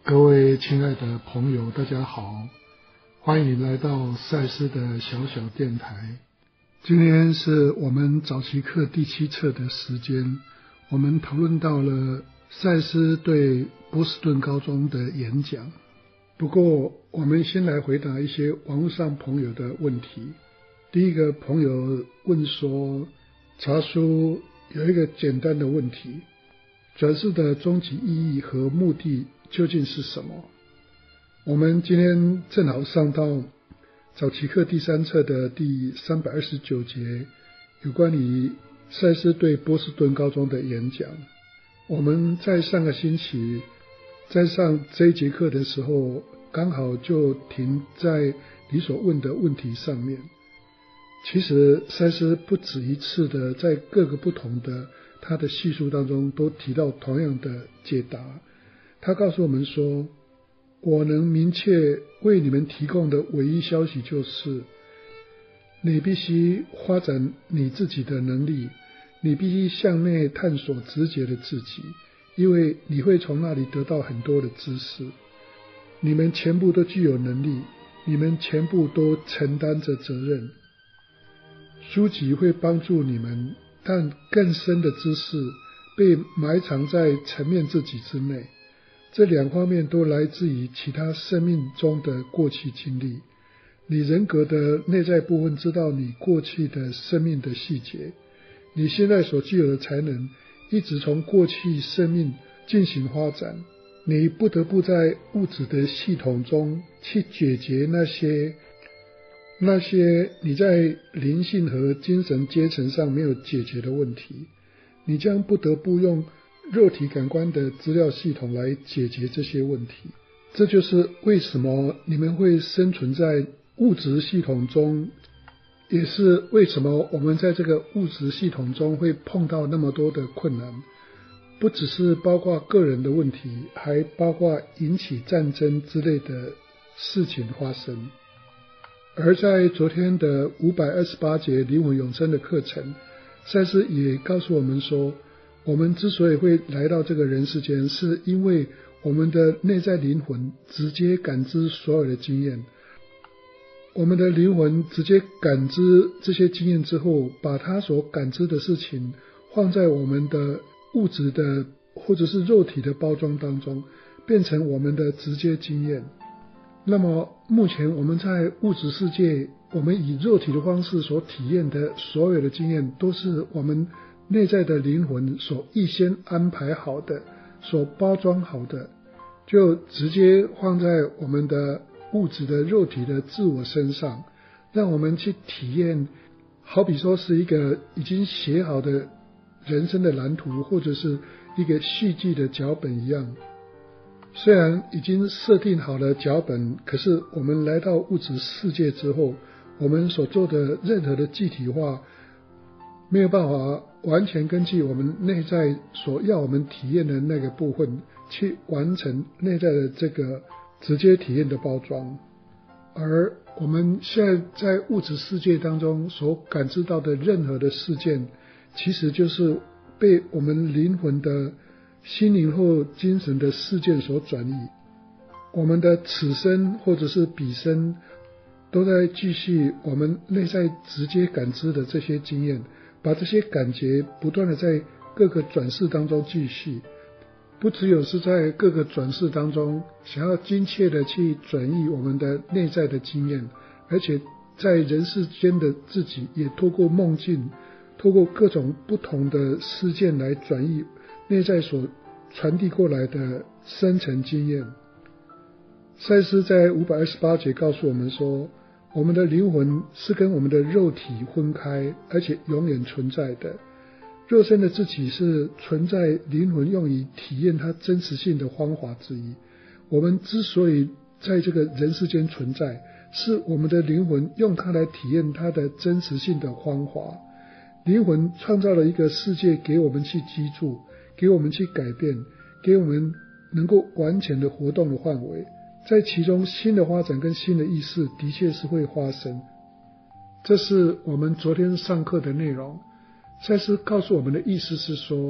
各位亲爱的朋友，大家好，欢迎来到赛斯的小小电台。今天是我们早期课第7册的时间，我们讨论到了赛斯对波士顿高中的演讲。不过我们先来回答一些网络上朋友的问题。第一个朋友问说，查书有一个简单的问题，转世的终极意义和目的究竟是什么？我们今天正好上到早期课第3册的第329节，有关于赛斯对波士顿高中的演讲。我们在上个星期在上这一节课的时候，刚好就停在你所问的问题上面。其实赛斯不止一次的在各个不同的他的叙述当中都提到同样的解答。他告诉我们说，我能明确为你们提供的唯一消息就是，你必须发展你自己的能力，你必须向内探索直觉的自己，因为你会从那里得到很多的知识。你们全部都具有能力，你们全部都承担着责任。书籍会帮助你们，但更深的知识被埋藏在层面自己之内。这两方面都来自于其他生命中的过去经历。你人格的内在部分知道你过去的生命的细节，你现在所具有的才能一直从过去生命进行发展。你不得不在物质的系统中去解决那些你在灵性和精神阶层上没有解决的问题。你将不得不用肉体感官的资料系统来解决这些问题。这就是为什么你们会生存在物质系统中，也是为什么我们在这个物质系统中会碰到那么多的困难。不只是包括个人的问题，还包括引起战争之类的事情发生。而在昨天的528节灵魂永生的课程，赛斯也告诉我们说，我们之所以会来到这个人世间，是因为我们的内在灵魂直接感知所有的经验。我们的灵魂直接感知这些经验之后，把它所感知的事情放在我们的物质的或者是肉体的包装当中，变成我们的直接经验。那么目前我们在物质世界，我们以肉体的方式所体验的所有的经验，都是我们内在的灵魂所预先安排好的，所包装好的，就直接放在我们的物质的肉体的自我身上，让我们去体验，好比说是一个已经写好的人生的蓝图，或者是一个戏剧的脚本一样。虽然已经设定好了脚本，可是我们来到物质世界之后，我们所做的任何的具体化没有办法完全根据我们内在所要我们体验的那个部分去完成内在的这个直接体验的包装。而我们现在在物质世界当中所感知到的任何的事件，其实就是被我们灵魂的心灵或精神的事件所转移。我们的此生或者是彼生都在继续我们内在直接感知的这些经验，把这些感觉不断的在各个转世当中继续。不只有是在各个转世当中想要精确的去转移我们的内在的经验，而且在人世间的自己也透过梦境，透过各种不同的事件来转移内在所传递过来的深层经验。赛斯在528节告诉我们说，我们的灵魂是跟我们的肉体分开，而且永远存在的。肉身的自己是存在灵魂用于体验它真实性的方法之一。我们之所以在这个人世间存在，是我们的灵魂用它来体验它的真实性的方法。灵魂创造了一个世界给我们去居住，给我们去改变，给我们能够完全的活动的范围，在其中新的发展跟新的意识的确是会发生。这是我们昨天上课的内容。赛斯告诉我们的意思是说，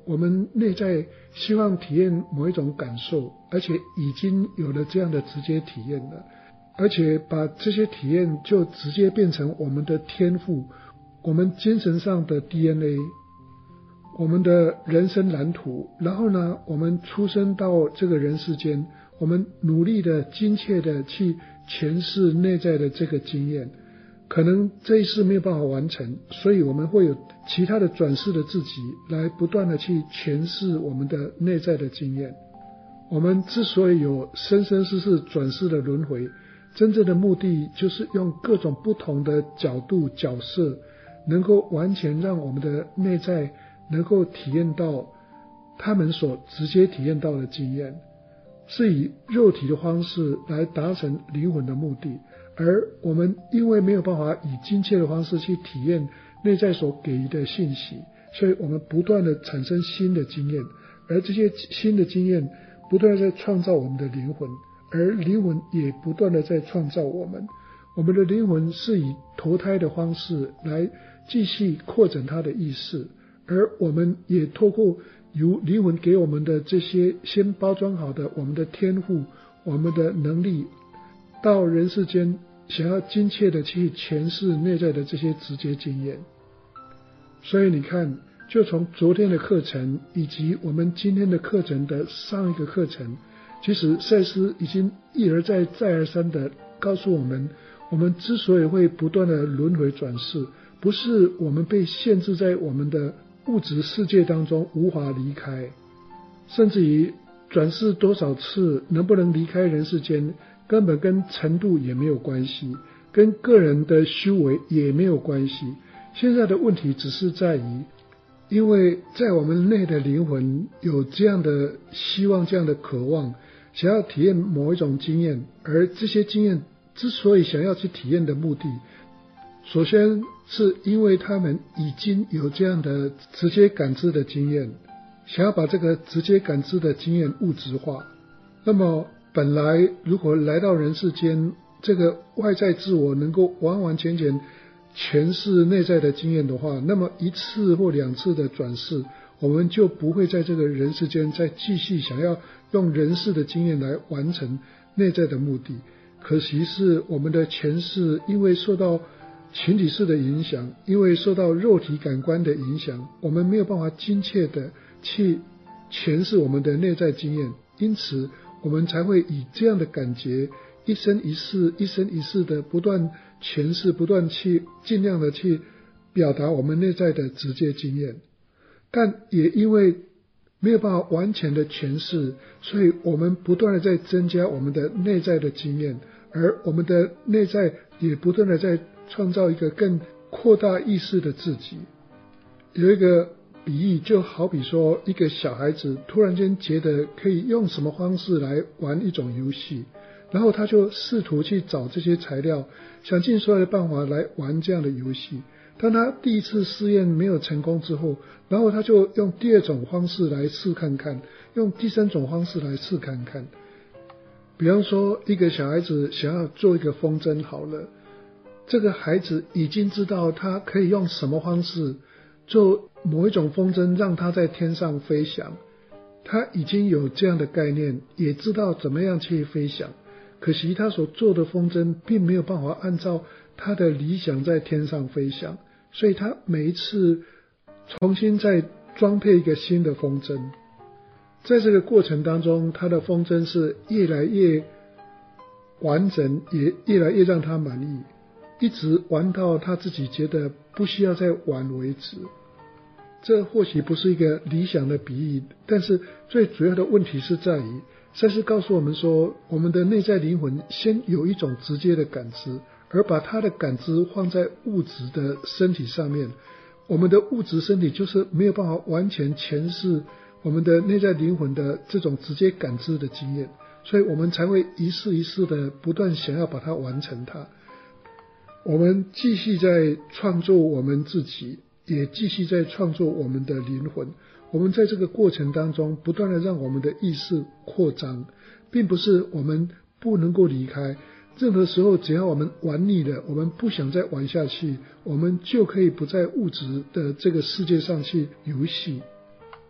我们内在希望体验某一种感受，而且已经有了这样的直接体验了，而且把这些体验就直接变成我们的天赋，我们精神上的 DNA， 我们的人生蓝图。然后呢，我们出生到这个人世间，我们努力的精切的去诠释内在的这个经验，可能这一世没有办法完成，所以我们会有其他的转世的自己来不断的去诠释我们的内在的经验。我们之所以有生生世世转世的轮回，真正的目的就是用各种不同的角度角色，能够完全让我们的内在能够体验到他们所直接体验到的经验，是以肉体的方式来达成灵魂的目的。而我们因为没有办法以精切的方式去体验内在所给予的信息，所以我们不断的产生新的经验，而这些新的经验不断的在创造我们的灵魂，而灵魂也不断的在创造我们。我们的灵魂是以投胎的方式来继续扩展它的意识，而我们也透过由灵魂给我们的这些先包装好的我们的天赋、我们的能力，到人世间想要精切的去诠释内在的这些直接经验。所以你看，就从昨天的课程以及我们今天的课程的上一个课程，其实赛斯已经一而再再而三的告诉我们，我们之所以会不断的轮回转世，不是我们被限制在我们的物质世界当中无法离开，甚至于转世多少次能不能离开人世间，根本跟程度也没有关系，跟个人的修为也没有关系。现在的问题只是在于，因为在我们内的灵魂有这样的希望、这样的渴望，想要体验某一种经验，而这些经验之所以想要去体验的目的，首先是因为他们已经有这样的直接感知的经验，想要把这个直接感知的经验物质化。那么本来如果来到人世间，这个外在自我能够完完全全诠释内在的经验的话，那么一次或两次的转世，我们就不会在这个人世间再继续想要用人世的经验来完成内在的目的。可惜是我们的前世因为受到群体式的影响，因为受到肉体感官的影响，我们没有办法精切的去诠释我们的内在经验，因此我们才会以这样的感觉一生一世一生一世的不断诠释，不断去尽量的去表达我们内在的直接经验。但也因为没有办法完全的诠释，所以我们不断的在增加我们的内在的经验，而我们的内在也不断的在创造一个更扩大意识的自己。有一个比喻，就好比说一个小孩子突然间觉得可以用什么方式来玩一种游戏，然后他就试图去找这些材料，想尽所有的办法来玩这样的游戏。当他第一次试验没有成功之后，然后他就用第二种方式来试看看，用第三种方式来试看看。比方说一个小孩子想要做一个风筝好了，这个孩子已经知道他可以用什么方式做某一种风筝让他在天上飞翔，他已经有这样的概念，也知道怎么样去飞翔。可惜他所做的风筝并没有办法按照他的理想在天上飞翔，所以他每一次重新再装配一个新的风筝。在这个过程当中，他的风筝是越来越完整，也越来越让他满意，一直玩到他自己觉得不需要再玩为止。这或许不是一个理想的比喻，但是最主要的问题是在于，赛斯告诉我们说，我们的内在灵魂先有一种直接的感知，而把它的感知放在物质的身体上面，我们的物质身体就是没有办法完全诠释我们的内在灵魂的这种直接感知的经验，所以我们才会一次一次的不断想要把它完成它。我们继续在创作我们自己，也继续在创作我们的灵魂。我们在这个过程当中不断的让我们的意识扩张，并不是我们不能够离开，任何时候只要我们玩腻了，我们不想再玩下去，我们就可以不在物质的这个世界上去游戏。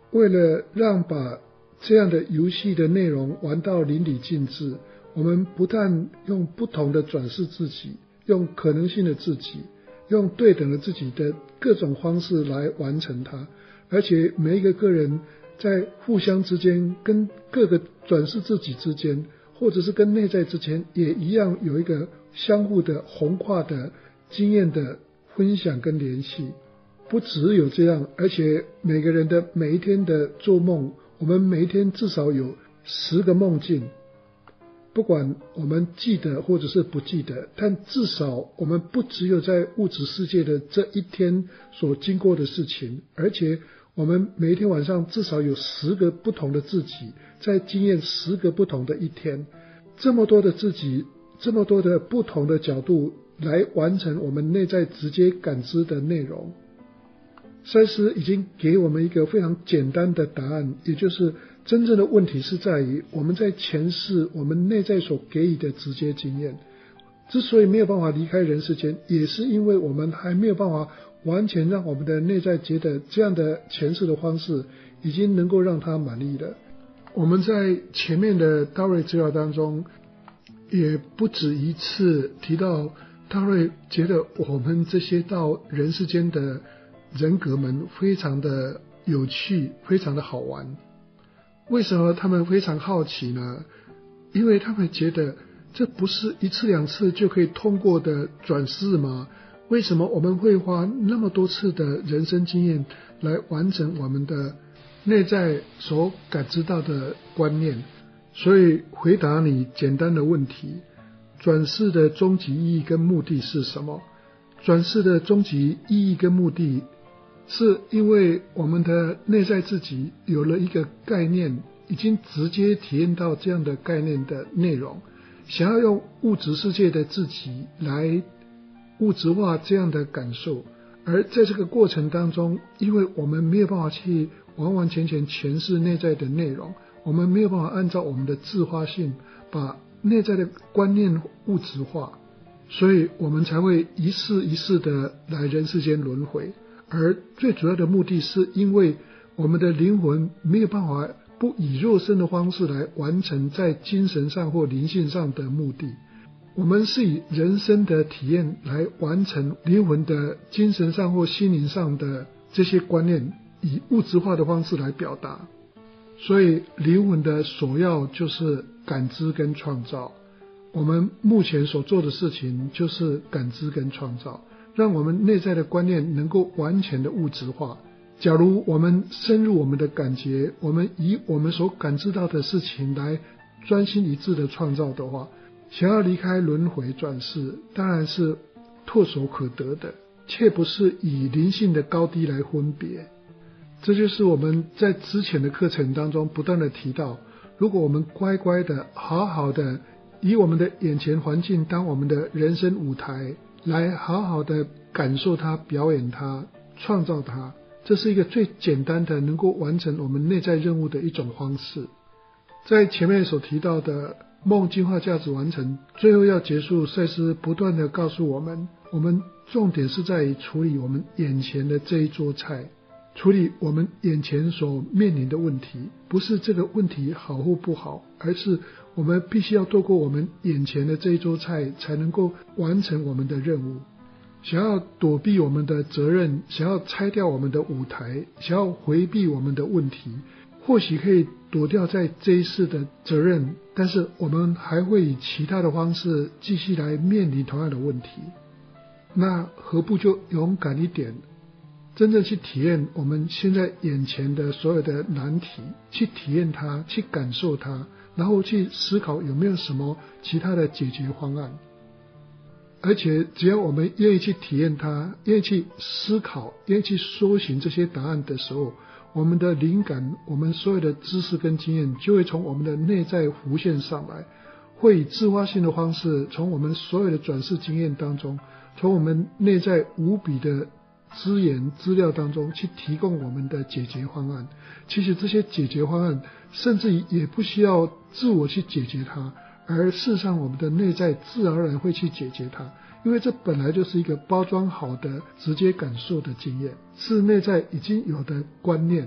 为了让把这样的游戏的内容玩到淋漓尽致，我们不但用不同的转世自己，用可能性的自己，用对等的自己的各种方式来完成它，而且每一个个人在互相之间，跟各个转世自己之间，或者是跟内在之间，也一样有一个相互的宏跨的经验的分享跟联系。不只有这样，而且每个人的每一天的做梦，我们每一天至少有10个梦境，不管我们记得或者是不记得，但至少我们不只有在物质世界的这一天所经过的事情，而且我们每一天晚上至少有10个不同的自己，在经验10个不同的一天，这么多的自己，这么多的不同的角度来完成我们内在直接感知的内容。赛斯已经给我们一个非常简单的答案，也就是真正的问题是在于我们在前世我们内在所给予的直接经验，之所以没有办法离开人世间，也是因为我们还没有办法完全让我们的内在觉得这样的前世的方式已经能够让它满意了。我们在前面的大瑞资料当中也不止一次提到，大瑞觉得我们这些到人世间的人格们非常的有趣，非常的好玩。为什么他们非常好奇呢？因为他们觉得这不是1次2次就可以通过的转世吗？为什么我们会花那么多次的人生经验来完成我们的内在所感知到的观念？所以回答你简单的问题，转世的终极意义跟目的是什么？转世的终极意义跟目的是因为我们的内在自己有了一个概念，已经直接体验到这样的概念的内容，想要用物质世界的自己来物质化这样的感受。而在这个过程当中，因为我们没有办法去完完全全诠释内在的内容，我们没有办法按照我们的自发性把内在的观念物质化，所以我们才会一世一世的来人世间轮回。而最主要的目的是因为我们的灵魂没有办法不以肉身的方式来完成在精神上或灵性上的目的，我们是以人生的体验来完成灵魂的精神上或心灵上的这些观念，以物质化的方式来表达。所以灵魂的首要就是感知跟创造，我们目前所做的事情就是感知跟创造，让我们内在的观念能够完全的物质化。假如我们深入我们的感觉，我们以我们所感知到的事情来专心一致的创造的话，想要离开轮回转世当然是唾手可得的，却不是以灵性的高低来分别。这就是我们在之前的课程当中不断的提到，如果我们乖乖的好好的以我们的眼前环境当我们的人生舞台，来好好的感受它，表演它，创造它，这是一个最简单的能够完成我们内在任务的一种方式。在前面所提到的梦进化价值完成，最后要结束，赛斯不断的告诉我们，我们重点是在于处理我们眼前的这一桌菜，处理我们眼前所面临的问题，不是这个问题好或不好，而是我们必须要透过我们眼前的这一桌菜才能够完成我们的任务。想要躲避我们的责任，想要拆掉我们的舞台，想要回避我们的问题，或许可以躲掉在这一世的责任，但是我们还会以其他的方式继续来面临同样的问题。那何不就勇敢一点，真正去体验我们现在眼前的所有的难题，去体验它，去感受它，然后去思考有没有什么其他的解决方案。而且只要我们愿意去体验它，愿意去思考，愿意去搜寻这些答案的时候，我们的灵感，我们所有的知识跟经验就会从我们的内在浮现上来，会以自发性的方式从我们所有的转世经验当中，从我们内在无比的资源资料当中去提供我们的解决方案。其实这些解决方案甚至也不需要自我去解决它，而事实上我们的内在自然而然会去解决它，因为这本来就是一个包装好的直接感受的经验，是内在已经有的观念。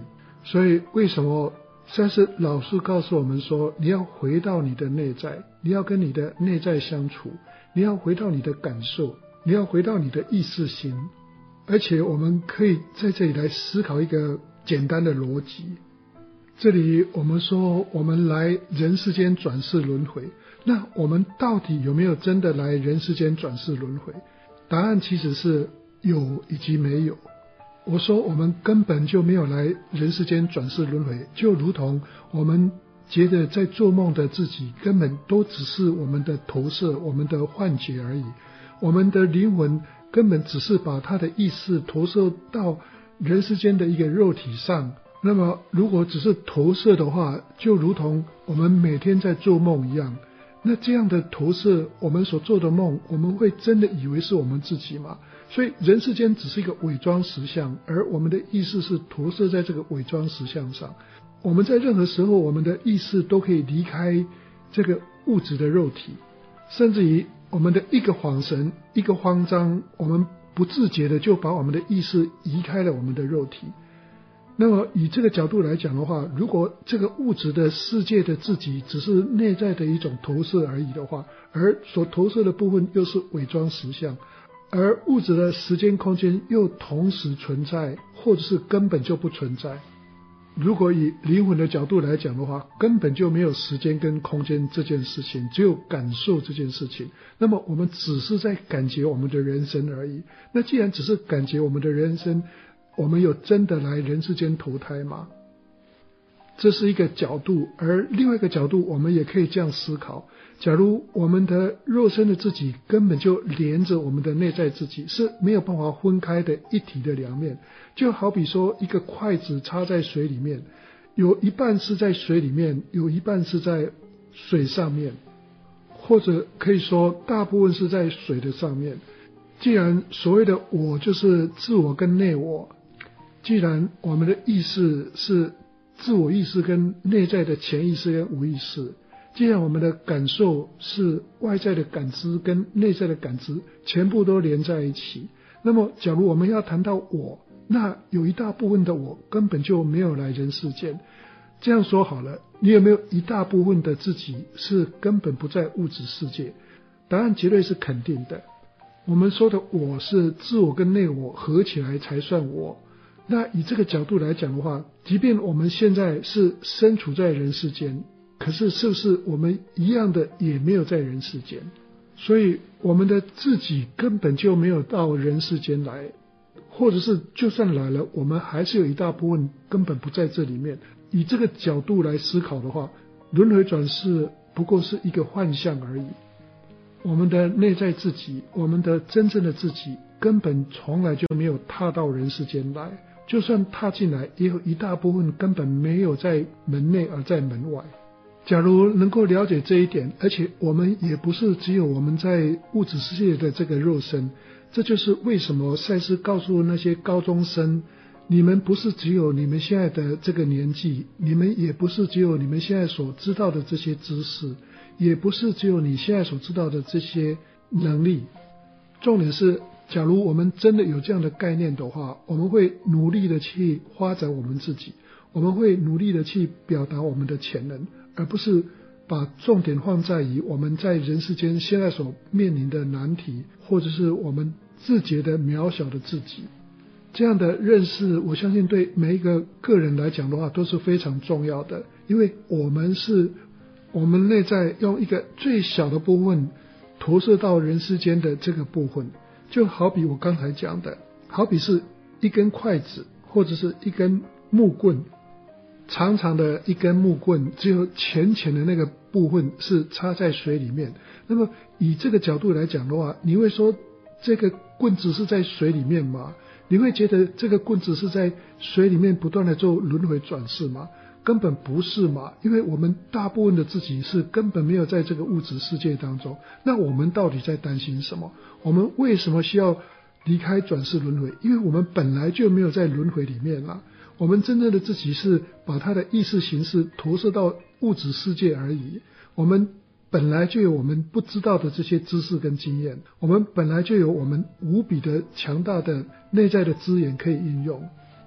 所以为什么赛斯老师告诉我们说，你要回到你的内在，你要跟你的内在相处，你要回到你的感受，你要回到你的意识心。而且我们可以在这里来思考一个简单的逻辑。这里我们说我们来人世间转世轮回，那我们到底有没有真的来人世间转世轮回？答案其实是有以及没有。我说我们根本就没有来人世间转世轮回，就如同我们觉得在做梦的自己根本都只是我们的投射，我们的幻觉而已。我们的灵魂根本只是把他的意识投射到人世间的一个肉体上。那么如果只是投射的话，就如同我们每天在做梦一样。那这样的投射，我们所做的梦，我们会真的以为是我们自己吗？所以人世间只是一个伪装实相，而我们的意识是投射在这个伪装实相上。我们在任何时候，我们的意识都可以离开这个物质的肉体，甚至于我们的一个恍神，一个慌张，我们不自觉的就把我们的意识移开了我们的肉体。那么以这个角度来讲的话，如果这个物质的世界的自己只是内在的一种投射而已的话，而所投射的部分又是伪装实相，而物质的时间空间又同时存在，或者是根本就不存在。如果以灵魂的角度来讲的话，根本就没有时间跟空间这件事情，只有感受这件事情。那么我们只是在感觉我们的人生而已。那既然只是感觉我们的人生，我们有真的来人世间投胎吗？这是一个角度。而另外一个角度，我们也可以这样思考，假如我们的肉身的自己根本就连着我们的内在自己，是没有办法分开的一体的两面。就好比说一个筷子插在水里面，有一半是在水里面，有一半是在水上面，或者可以说大部分是在水的上面。既然所谓的我就是自我跟内我，既然我们的意识是自我意识跟内在的潜意识跟无意识，既然我们的感受是外在的感知跟内在的感知全部都连在一起，那么假如我们要谈到我，那有一大部分的我根本就没有来人世间。这样说好了，你有没有一大部分的自己是根本不在物质世界？答案绝对是肯定的。我们说的我是自我跟内我合起来才算我。那以这个角度来讲的话，即便我们现在是身处在人世间，可是是不是我们一样的也没有在人世间？所以我们的自己根本就没有到人世间来，或者是就算来了，我们还是有一大部分根本不在这里面。以这个角度来思考的话，轮回转世不过是一个幻象而已。我们的内在自己，我们的真正的自己根本从来就没有踏到人世间来，就算踏进来，也有一大部分根本没有在门内而在门外。假如能够了解这一点，而且我们也不是只有我们在物质世界的这个肉身，这就是为什么赛斯告诉那些高中生，你们不是只有你们现在的这个年纪，你们也不是只有你们现在所知道的这些知识，也不是只有你现在所知道的这些能力。重点是，假如我们真的有这样的概念的话，我们会努力的去发展我们自己，我们会努力的去表达我们的潜能，而不是把重点放在于我们在人世间现在所面临的难题，或者是我们自觉的渺小的自己。这样的认识，我相信对每一个个人来讲的话都是非常重要的，因为我们内在用一个最小的部分投射到人世间的这个部分，就好比我刚才讲的，好比是一根筷子或者是一根木棍，长长的一根木棍，只有浅浅的那个部分是插在水里面。那么以这个角度来讲的话，你会说这个棍子是在水里面吗？你会觉得这个棍子是在水里面不断的做轮回转世吗？根本不是嘛，因为我们大部分的自己是根本没有在这个物质世界当中。那我们到底在担心什么？我们为什么需要离开转世轮回？因为我们本来就没有在轮回里面啦。我们真正的自己是把他的意识形式投射到物质世界而已。我们本来就有我们不知道的这些知识跟经验，我们本来就有我们无比的强大的内在的资源可以运用。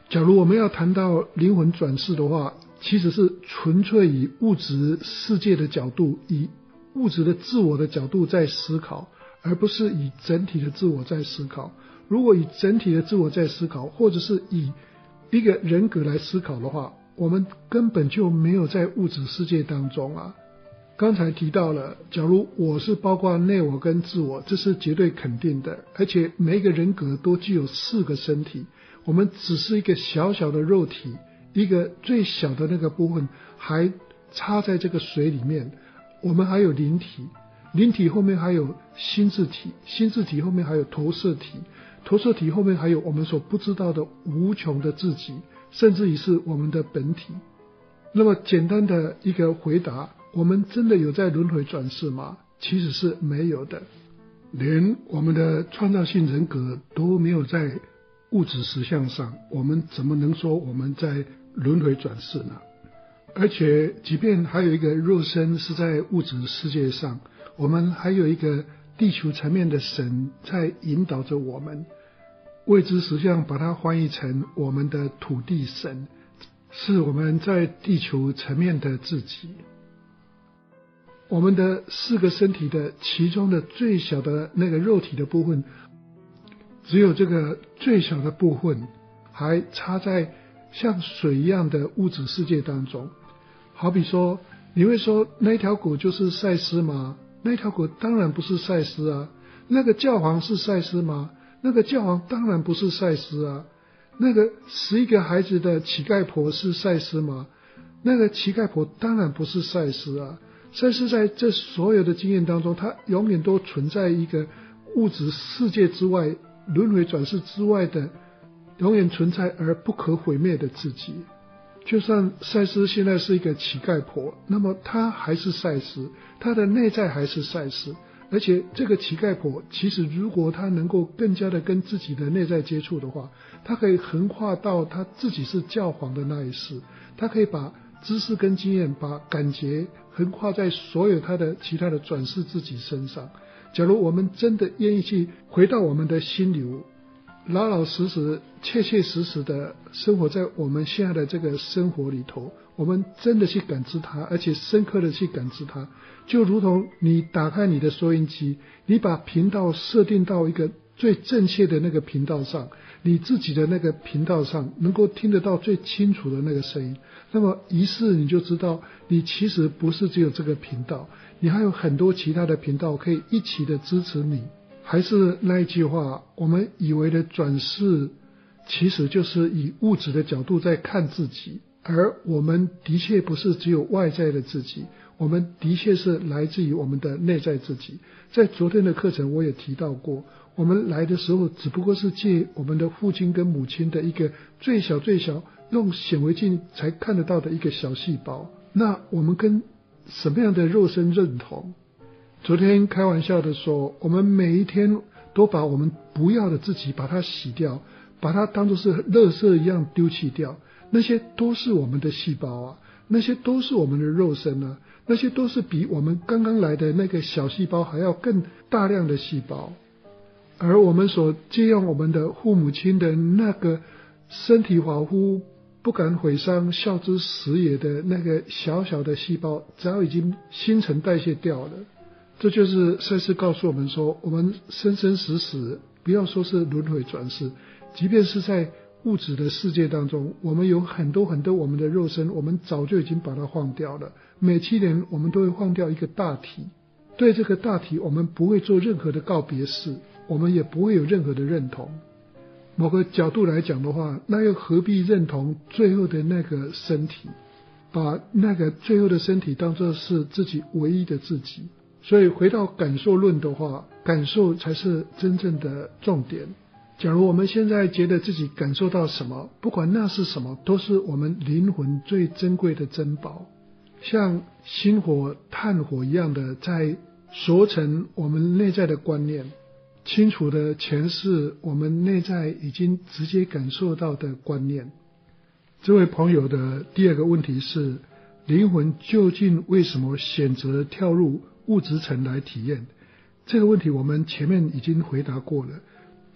假如我们要谈到灵魂转世的话，其实是纯粹以物质世界的角度，以物质的自我的角度在思考，而不是以整体的自我在思考。如果以整体的自我在思考，或者是以一个人格来思考的话，我们根本就没有在物质世界当中啊。刚才提到了，假如我是包括内我跟自我，这是绝对肯定的，而且每一个人格都具有4个身体，我们只是一个小小的肉体，一个最小的那个部分还插在这个水里面，我们还有灵体，灵体后面还有心智体，心智体后面还有投射体，投射体后面还有我们所不知道的无穷的自己，甚至于是我们的本体。那么简单的一个回答，我们真的有在轮回转世吗？其实是没有的，连我们的创造性人格都没有在物质实相上，我们怎么能说我们在轮回转世呢？而且即便还有一个肉身是在物质世界上，我们还有一个地球层面的神在引导着我们，未知实相把它翻译成我们的土地神，是我们在地球层面的自己。我们的4个身体的其中的最小的那个肉体的部分，只有这个最小的部分还插在像水一样的物质世界当中。好比说，你会说那条狗就是赛斯吗？那条狗当然不是赛斯啊。那个教皇是赛斯吗？那个教皇当然不是赛斯啊。那个11个孩子的乞丐婆是赛斯吗？那个乞丐婆当然不是赛斯啊。赛斯在这所有的经验当中，它永远都存在一个物质世界之外，轮回转世之外的永远存在而不可毁灭的自己。就算赛斯现在是一个乞丐婆，那么他还是赛斯，他的内在还是赛斯。而且这个乞丐婆其实如果他能够更加的跟自己的内在接触的话，他可以横跨到他自己是教皇的那一世，他可以把知识跟经验，把感觉横跨在所有他的其他的转世自己身上。假如我们真的愿意去回到我们的心流，老老实实切切实实的生活在我们现在的这个生活里头，我们真的去感知它，而且深刻的去感知它，就如同你打开你的收音机，你把频道设定到一个最正确的那个频道上，你自己的那个频道上能够听得到最清楚的那个声音，那么于是你就知道你其实不是只有这个频道，你还有很多其他的频道可以一起的支持你。还是那一句话，我们以为的转世其实就是以物质的角度在看自己，而我们的确不是只有外在的自己，我们的确是来自于我们的内在自己。在昨天的课程我也提到过，我们来的时候只不过是借我们的父亲跟母亲的一个最小最小用显微镜才看得到的一个小细胞，那我们跟什么样的肉身认同？昨天开玩笑的说，我们每一天都把我们不要的自己把它洗掉，把它当作是垃圾一样丢弃掉，那些都是我们的细胞啊，那些都是我们的肉身啊，那些都是比我们刚刚来的那个小细胞还要更大量的细胞。而我们所借用我们的父母亲的那个身体发肤不敢毁伤孝之始也的那个小小的细胞，早已经新陈代谢掉了。这就是赛斯告诉我们说，我们生生死死，不要说是轮回转世，即便是在物质的世界当中，我们有很多很多我们的肉身，我们早就已经把它放掉了。每7年我们都会放掉一个大体，对这个大体我们不会做任何的告别式，我们也不会有任何的认同。某个角度来讲的话，那又何必认同最后的那个身体，把那个最后的身体当作是自己唯一的自己。所以回到感受论的话，感受才是真正的重点。假如我们现在觉得自己感受到什么，不管那是什么，都是我们灵魂最珍贵的珍宝，像星火炭火一样的在熟成我们内在的观念，清楚的诠释我们内在已经直接感受到的观念。这位朋友的第2个问题是，灵魂究竟为什么选择跳入物质层来体验？这个问题我们前面已经回答过了。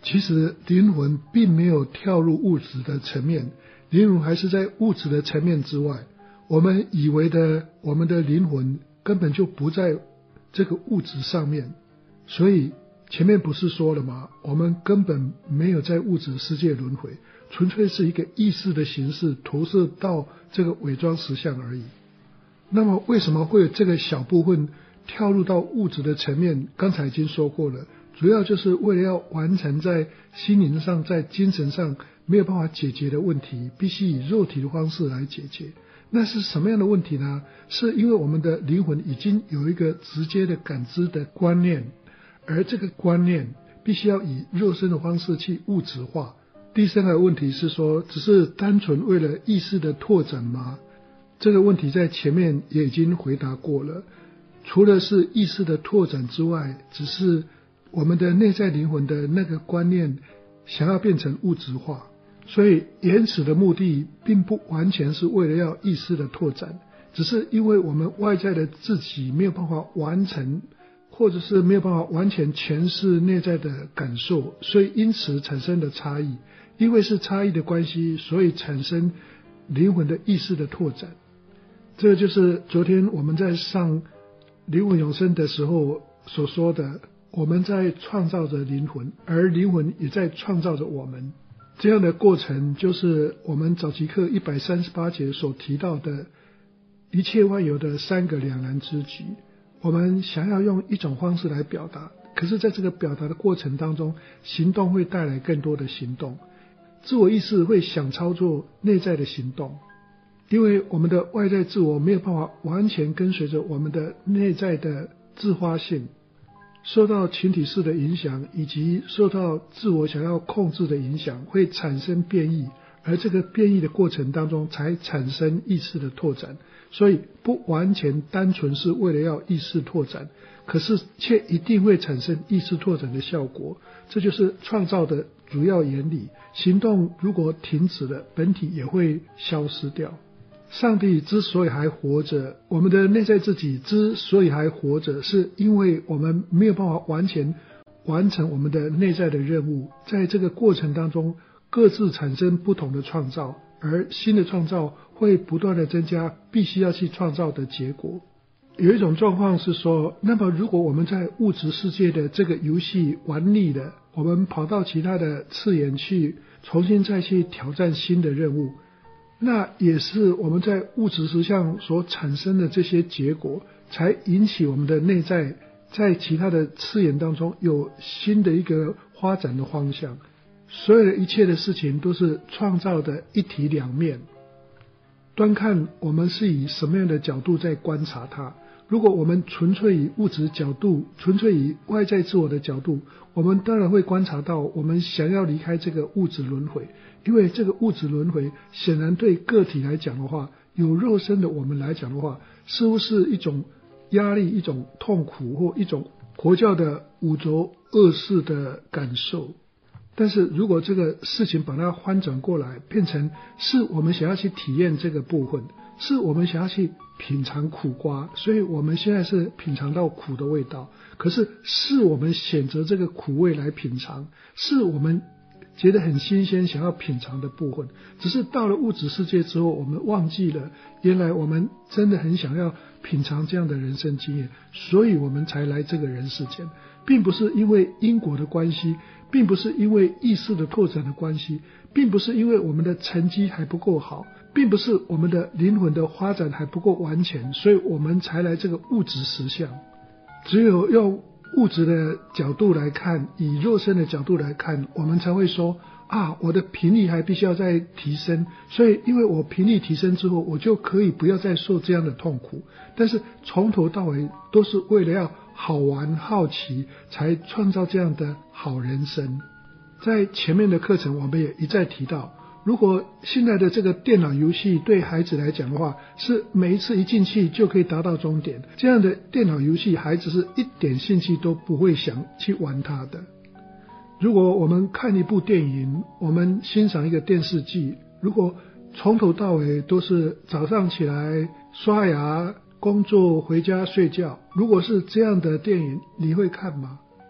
其实灵魂并没有跳入物质的层面，灵魂还是在物质的层面之外。我们以为的我们的灵魂根本就不在这个物质上面，所以前面不是说了吗？我们根本没有在物质世界轮回，纯粹是一个意识的形式投射到这个伪装实相而已。那么为什么会有这个小部分跳入到物质的层面？刚才已经说过了，主要就是为了要完成在心灵上在精神上没有办法解决的问题，必须以肉体的方式来解决。那是什么样的问题呢？是因为我们的灵魂已经有一个直接的感知的观念，而这个观念必须要以肉身的方式去物质化。第三个问题是说，只是单纯为了意识的拓展吗？这个问题在前面也已经回答过了。除了是意识的拓展之外，只是我们的内在灵魂的那个观念想要变成物质化。所以原始的目的并不完全是为了要意识的拓展，只是因为我们外在的自己没有办法完成，或者是没有办法完全诠释内在的感受，所以因此产生的差异。因为是差异的关系，所以产生灵魂的意识的拓展。这就是昨天我们在上灵魂永生的时候所说的，我们在创造着灵魂，而灵魂也在创造着我们。这样的过程就是我们早期课138节所提到的一切万有的三个两难之举。我们想要用一种方式来表达，可是在这个表达的过程当中，行动会带来更多的行动，自我意识会想操作内在的行动，因为我们的外在自我没有办法完全跟随着我们的内在的自发性，受到群体式的影响，以及受到自我想要控制的影响，会产生变异，而这个变异的过程当中才产生意识的拓展。所以不完全单纯是为了要意识拓展，可是却一定会产生意识拓展的效果。这就是创造的主要原理。行动如果停止了，本体也会消失掉。上帝之所以还活着，我们的内在自己之所以还活着，是因为我们没有办法完全完成我们的内在的任务，在这个过程当中各自产生不同的创造，而新的创造会不断的增加必须要去创造的结果。有一种状况是说，那么如果我们在物质世界的这个游戏玩腻了，我们跑到其他的次元去重新再去挑战新的任务，那也是我们在物质实相所产生的这些结果，才引起我们的内在在其他的次元当中有新的一个发展的方向。所有的一切的事情都是创造的一体两面，端看我们是以什么样的角度在观察它。如果我们纯粹以物质角度，纯粹以外在自我的角度，我们当然会观察到我们想要离开这个物质轮回，因为这个物质轮回显然对个体来讲的话，有肉身的我们来讲的话，似乎是一种压力，一种痛苦，或一种佛教的五浊恶世的感受。但是如果这个事情把它翻转过来，变成是我们想要去体验这个部分，是我们想要去品尝苦瓜，所以我们现在是品尝到苦的味道，可是是我们选择这个苦味来品尝，是我们觉得很新鲜想要品尝的部分。只是到了物质世界之后，我们忘记了原来我们真的很想要品尝这样的人生经验，所以我们才来这个人世间，并不是因为因果的关系，并不是因为意识的拓展的关系，并不是因为我们的成绩还不够好，并不是我们的灵魂的发展还不够完全，所以我们才来这个物质实相。只有用物质的角度来看，以肉身的角度来看，我们才会说啊，我的频率还必须要再提升，所以因为我频率提升之后，我就可以不要再受这样的痛苦。但是从头到尾都是为了要好玩好奇，才创造这样的好人生。在前面的课程我们也一再提到，如果现在的这个电脑游戏对孩子来讲的话，是每一次一进去就可以达到终点，这样的电脑游戏孩子是一点兴趣都不会想去玩它的。如果我们看一部电影，我们欣赏一个电视剧，如果从头到尾都是早上起来刷牙工作回家睡觉，如果是这样的电影，你会看吗？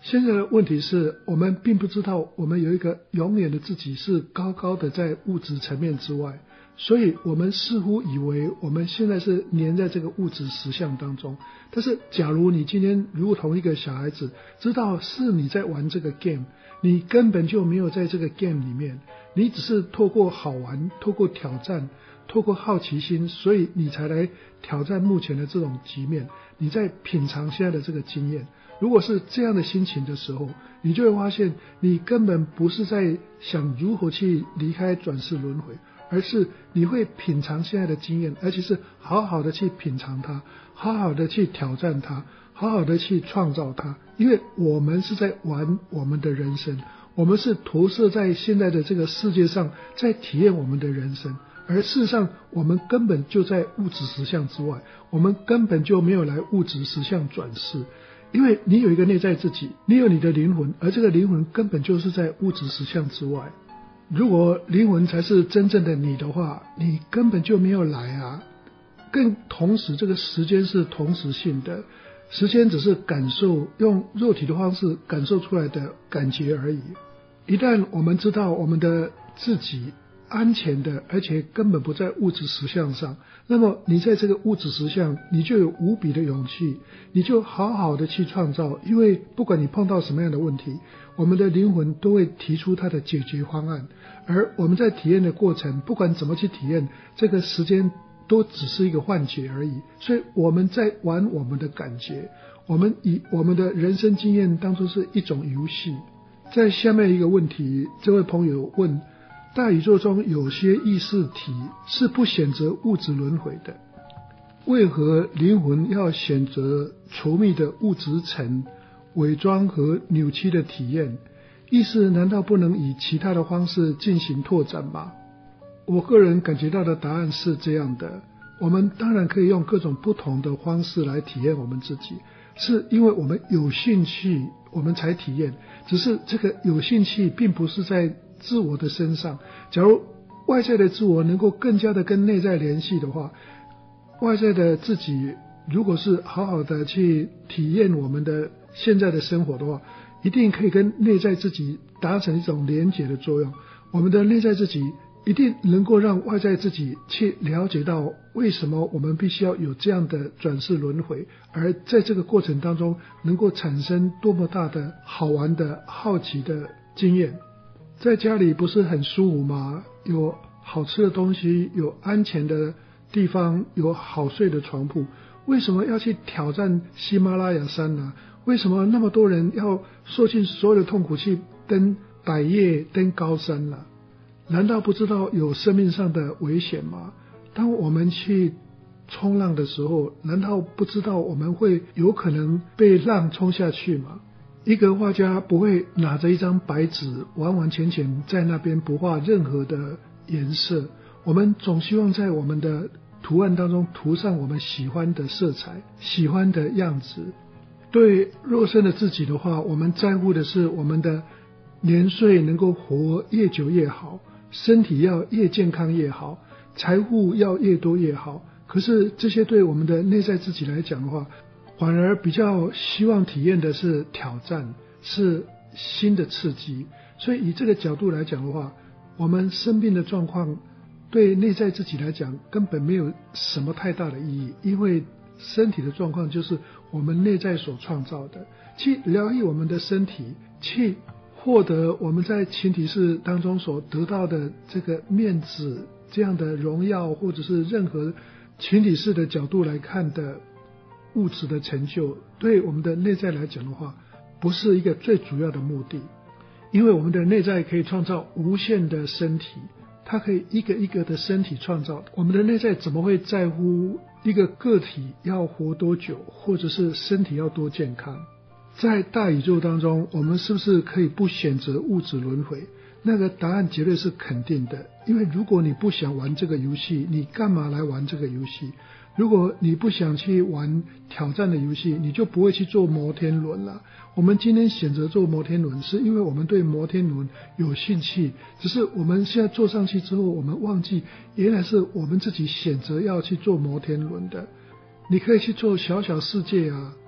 现在的问题是我们并不知道我们有一个永远的自己是高高的在物质层面之外，所以我们似乎以为我们现在是黏在这个物质实相当中。但是假如你今天如同一个小孩子知道是你在玩这个 game， 你根本就没有在这个 game 里面，你只是透过好玩，透过挑战，透过好奇心，所以你才来挑战目前的这种局面，你在品尝现在的这个经验。如果是这样的心情的时候，你就会发现你根本不是在想如何去离开转世轮回，而是你会品尝现在的经验，而且是好好的去品尝它，好好的去挑战它，好好的去创造它。因为我们是在玩我们的人生，我们是投射在现在的这个世界上，在体验我们的人生，而事实上我们根本就在物质实相之外，我们根本就没有来物质实相转世。因为你有一个内在自己，你有你的灵魂，而这个灵魂根本就是在物质实相之外。如果灵魂才是真正的你的话，你根本就没有来啊。更同时这个时间是同时性的，时间只是感受，用肉体的方式感受出来的感觉而已。一旦我们知道我们的自己安全的，而且根本不在物质实相上，那么你在这个物质实相，你就有无比的勇气，你就好好的去创造。因为不管你碰到什么样的问题，我们的灵魂都会提出它的解决方案，而我们在体验的过程，不管怎么去体验，这个时间都只是一个幻觉而已。所以我们在玩我们的感觉，我们以我们的人生经验当作是一种游戏。在下面一个问题，这位朋友问，大宇宙中有些意识体是不选择物质轮回的，为何灵魂要选择稠密的物质层，伪装和扭曲的体验？意识难道不能以其他的方式进行拓展吗？我个人感觉到的答案是这样的，我们当然可以用各种不同的方式来体验我们自己，是因为我们有兴趣我们才体验，只是这个有兴趣并不是在自我的身上。假如外在的自我能够更加的跟内在联系的话，外在的自己如果是好好的去体验我们的现在的生活的话，一定可以跟内在自己达成一种连结的作用。我们的内在自己一定能够让外在自己去了解到为什么我们必须要有这样的转世轮回，而在这个过程当中能够产生多么大的好玩的好奇的经验。在家里不是很舒服吗？有好吃的东西，有安全的地方，有好睡的床铺，为什么要去挑战喜马拉雅山呢？为什么那么多人要受尽所有的痛苦去登百岳登高山呢？难道不知道有生命上的危险吗？当我们去冲浪的时候，难道不知道我们会有可能被浪冲下去吗？一个画家不会拿着一张白纸完完全全在那边不画任何的颜色，我们总希望在我们的图案当中涂上我们喜欢的色彩，喜欢的样子。对肉身的自己的话，我们在乎的是我们的年岁能够活越久越好，身体要越健康越好，财富要越多越好。可是这些对我们的内在自己来讲的话，反而比较希望体验的是挑战，是新的刺激。所以以这个角度来讲的话，我们生病的状况对内在自己来讲根本没有什么太大的意义，因为身体的状况就是我们内在所创造的。去疗愈我们的身体，去获得我们在群体式当中所得到的这个面子，这样的荣耀，或者是任何群体式的角度来看的物质的成就，对我们的内在来讲的话，不是一个最主要的目的。因为我们的内在可以创造无限的身体，它可以一个一个的身体创造。我们的内在怎么会在乎一个个体要活多久，或者是身体要多健康？在大宇宙当中，我们是不是可以不选择物质轮回？那个答案绝对是肯定的。因为如果你不想玩这个游戏，你干嘛来玩这个游戏？如果你不想去玩挑战的游戏，你就不会去做摩天轮了。我们今天选择做摩天轮，是因为我们对摩天轮有兴趣，只是我们现在坐上去之后，我们忘记原来是我们自己选择要去做摩天轮的。你可以去做小小世界啊，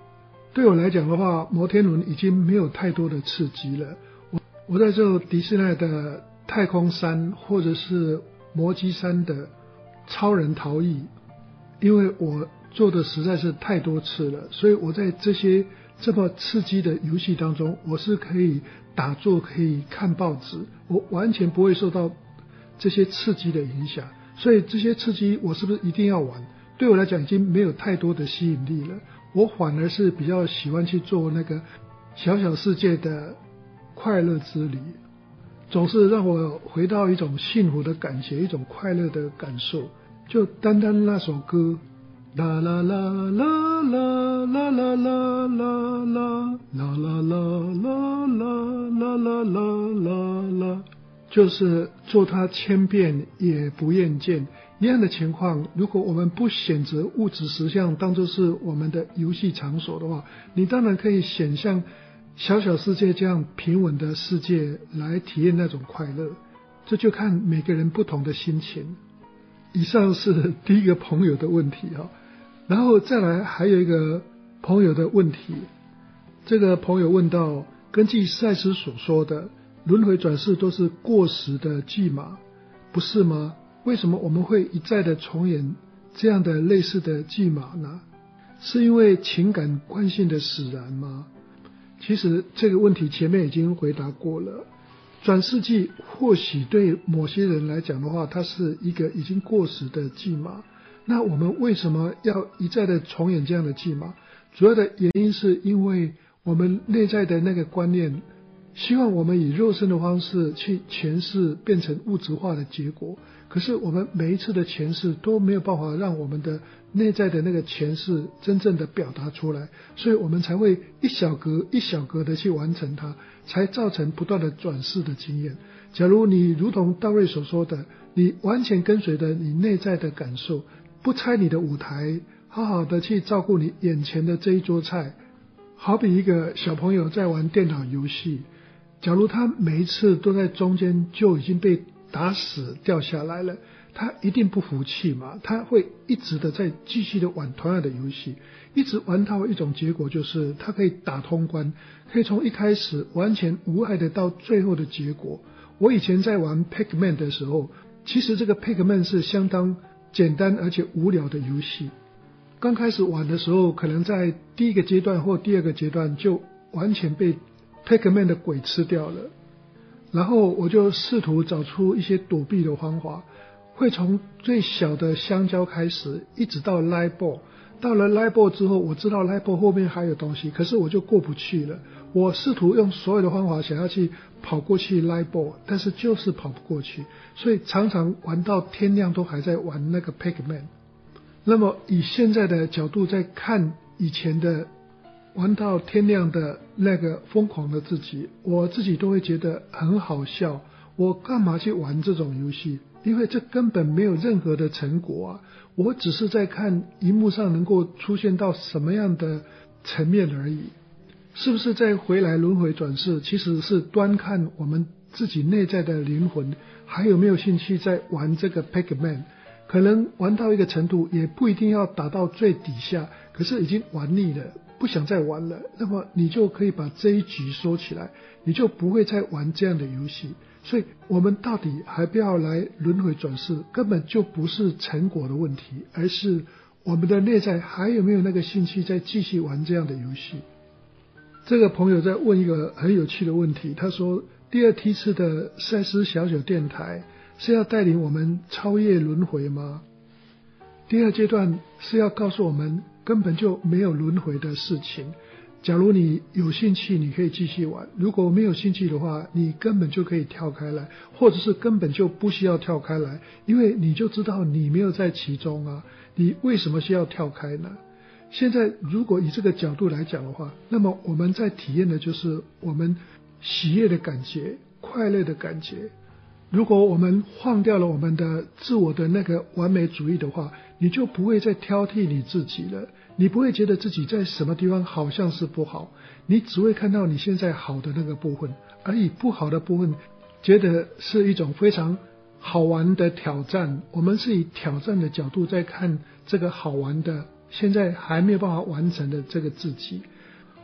对我来讲的话，摩天轮已经没有太多的刺激了。我在做迪士尼的太空山或者是摩基山的超人逃逸，因为我做的实在是太多次了，所以我在这些这么刺激的游戏当中，我是可以打坐，可以看报纸，我完全不会受到这些刺激的影响。所以这些刺激我是不是一定要玩？对我来讲已经没有太多的吸引力了。我反而是比较喜欢去做那个小小世界的快乐之旅，总是让我回到一种幸福的感觉，一种快乐的感受。就单单那首歌，啦啦啦啦啦啦啦啦啦啦啦啦啦啦啦啦啦啦，就是做它千遍也不厌倦。一样的情况，如果我们不选择物质实相当作是我们的游戏场所的话，你当然可以想象小小世界这样平稳的世界来体验那种快乐，这就看每个人不同的心情。以上是第一个朋友的问题啊，然后再来还有一个朋友的问题。这个朋友问到，根据赛斯所说的，轮回转世都是过时的剧码，不是吗？为什么我们会一再的重演这样的类似的剧码呢？是因为情感惯性的使然吗？其实这个问题前面已经回答过了。转世纪或许对某些人来讲的话，它是一个已经过时的剧码。那我们为什么要一再的重演这样的剧码？主要的原因是因为我们内在的那个观念，希望我们以肉身的方式去诠释变成物质化的结果，可是我们每一次的诠释都没有办法让我们的内在的那个诠释真正的表达出来，所以我们才会一小格一小格的去完成它，才造成不断的转世的经验。假如你如同道瑞所说的，你完全跟随着你内在的感受，不拆你的舞台，好好的去照顾你眼前的这一桌菜，好比一个小朋友在玩电脑游戏，假如他每一次都在中间就已经被打死掉下来了，他一定不服气嘛，他会一直的在继续的玩同样的游戏，一直玩到一种结果，就是他可以打通关，可以从一开始完全无碍的到最后的结果。我以前在玩 Pac-Man 的时候，其实这个 Pac-Man 是相当简单而且无聊的游戏。刚开始玩的时候，可能在第一个阶段或第二个阶段就完全被 Pac-Man 的鬼吃掉了，然后我就试图找出一些躲避的方法，会从最小的香蕉开始，一直到 Light Ball。到了 Light Ball 之后，我知道 Light Ball 后面还有东西，可是我就过不去了。我试图用所有的方法想要去跑过去 Light Ball， 但是就是跑不过去，所以常常玩到天亮都还在玩那个 Pac-Man。那么以现在的角度在看以前的玩到天亮的那个疯狂的自己，我自己都会觉得很好笑。我干嘛去玩这种游戏？因为这根本没有任何的成果啊！我只是在看荧幕上能够出现到什么样的层面而已。是不是再回来轮回转世，其实是端看我们自己内在的灵魂还有没有兴趣在玩这个 Pac-Man。可能玩到一个程度，也不一定要打到最底下，可是已经玩腻了，不想再玩了，那么你就可以把这一局收起来，你就不会再玩这样的游戏。所以我们到底还不要来轮回转世，根本就不是成果的问题，而是我们的内在还有没有那个兴趣再继续玩这样的游戏。这个朋友在问一个很有趣的问题，他说第二梯次的赛斯小小电台是要带领我们超越轮回吗？第二阶段是要告诉我们根本就没有轮回的事情。假如你有兴趣，你可以继续玩；如果没有兴趣的话，你根本就可以跳开来，或者是根本就不需要跳开来，因为你就知道你没有在其中啊，你为什么需要跳开呢？现在如果以这个角度来讲的话，那么我们在体验的就是我们喜悦的感觉，快乐的感觉。如果我们放掉了我们的自我的那个完美主义的话，你就不会再挑剔你自己了，你不会觉得自己在什么地方好像是不好，你只会看到你现在好的那个部分，而以不好的部分觉得是一种非常好玩的挑战。我们是以挑战的角度在看这个好玩的现在还没有办法完成的这个自己。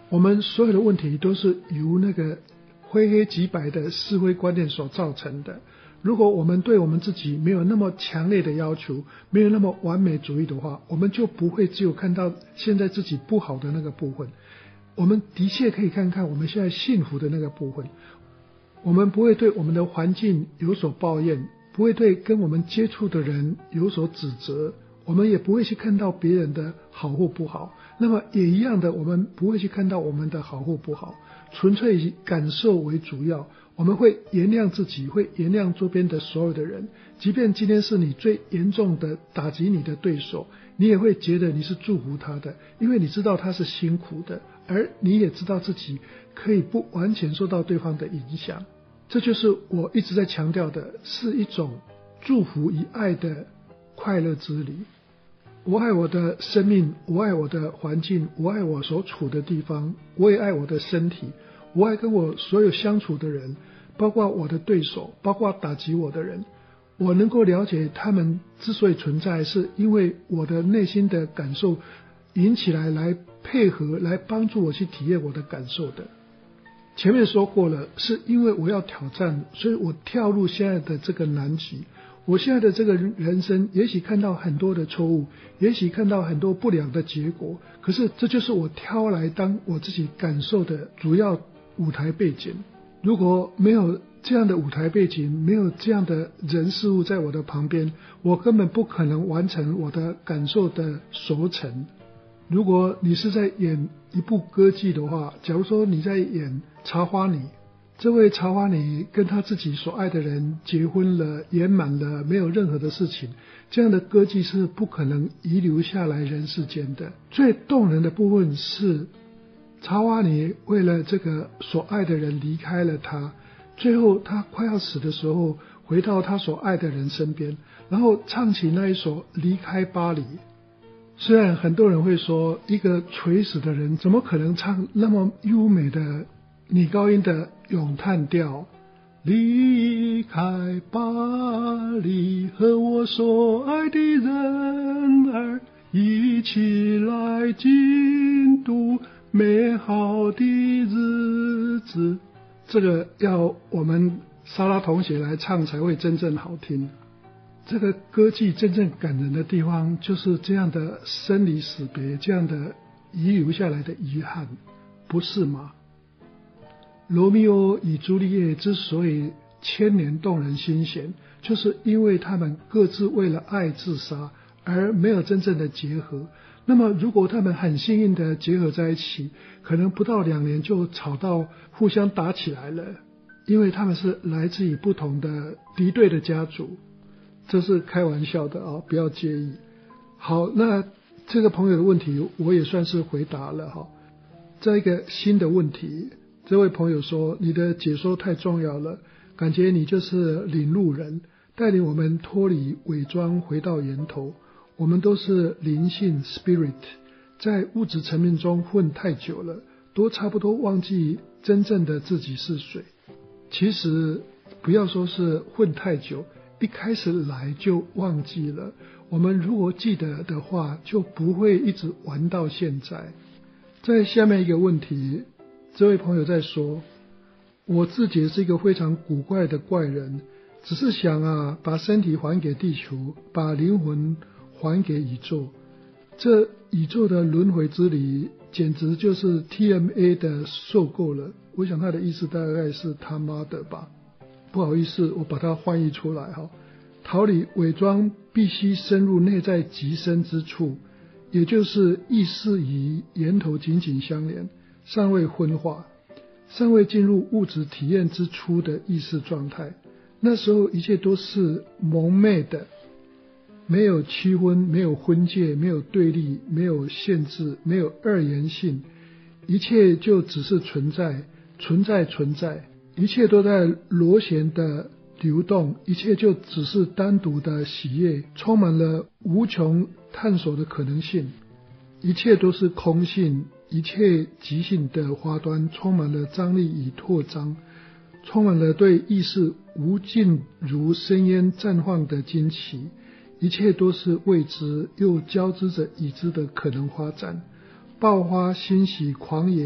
我们所有的问题都是由那个非黑即白的是非观念所造成的。如果我们对我们自己没有那么强烈的要求，没有那么完美主义的话，我们就不会只有看到现在自己不好的那个部分，我们的确可以看看我们现在幸福的那个部分。我们不会对我们的环境有所抱怨，不会对跟我们接触的人有所指责，我们也不会去看到别人的好或不好。那么也一样的，我们不会去看到我们的好或不好，纯粹以感受为主要。我们会原谅自己，会原谅周边的所有的人，即便今天是你最严重的打击你的对手，你也会觉得你是祝福他的，因为你知道他是辛苦的，而你也知道自己可以不完全受到对方的影响。这就是我一直在强调的，是一种祝福与爱的快乐之旅。我爱我的生命，我爱我的环境，我爱我所处的地方，我也爱我的身体，我爱跟我所有相处的人，包括我的对手，包括打击我的人。我能够了解他们之所以存在，是因为我的内心的感受引起来配合，来帮助我去体验我的感受的。前面说过了，是因为我要挑战，所以我跳入现在的这个难题。我现在的这个人生也许看到很多的错误，也许看到很多不良的结果，可是这就是我挑来当我自己感受的主要舞台背景。如果没有这样的舞台背景，没有这样的人事物在我的旁边，我根本不可能完成我的感受的熟成。如果你是在演一部歌剧的话，假如说你在演茶花女，这位茶花女跟她自己所爱的人结婚了，圆满了，没有任何的事情，这样的歌剧是不可能遗留下来人世间的。最动人的部分是茶花女为了这个所爱的人离开了他，最后他快要死的时候回到他所爱的人身边，然后唱起那一首《离开巴黎》。虽然很多人会说，一个垂死的人怎么可能唱那么优美的女高音的咏叹调，离开巴黎，和我所爱的人儿一起来共度美好的日子。这个要我们莎拉同学来唱才会真正好听。这个歌剧真正感人的地方就是这样的生离死别，这样的遗留下来的遗憾，不是吗？罗密欧与朱丽叶之所以千年动人心弦，就是因为他们各自为了爱自杀，而没有真正的结合。那么如果他们很幸运的结合在一起，可能不到2年就吵到互相打起来了，因为他们是来自于不同的敌对的家族。这是开玩笑的啊，不要介意。好，那这个朋友的问题我也算是回答了哈。再一个新的问题，这位朋友说，你的解说太重要了，感觉你就是领路人，带领我们脱离伪装，回到源头。我们都是灵性 spirit， 在物质层面中混太久了，都差不多忘记真正的自己是谁。其实不要说是混太久，一开始来就忘记了。我们如果记得的话，就不会一直玩到现在。在下面一个问题，这位朋友在说，我自己是一个非常古怪的怪人，只是想把身体还给地球，把灵魂还给宇宙。这宇宙的轮回之旅简直就是 TMA 的受够了。我想他的意思大概是他妈的吧，不好意思，我把它翻译出来哈。逃离伪装必须深入内在极深之处，也就是意识与源头紧紧相连，尚未分化，尚未进入物质体验之初的意识状态。那时候一切都是蒙昧的，没有区分，没有分界，没有对立，没有限制，没有二元性，一切就只是存在，存在，一切都在螺旋的流动，一切就只是单独的喜悦，充满了无穷探索的可能性。一切都是空性，一切即兴的花端，充满了张力与扩张，充满了对意识无尽如深渊绽放的惊奇。一切都是未知又交织着已知的可能发展，爆发欣喜狂野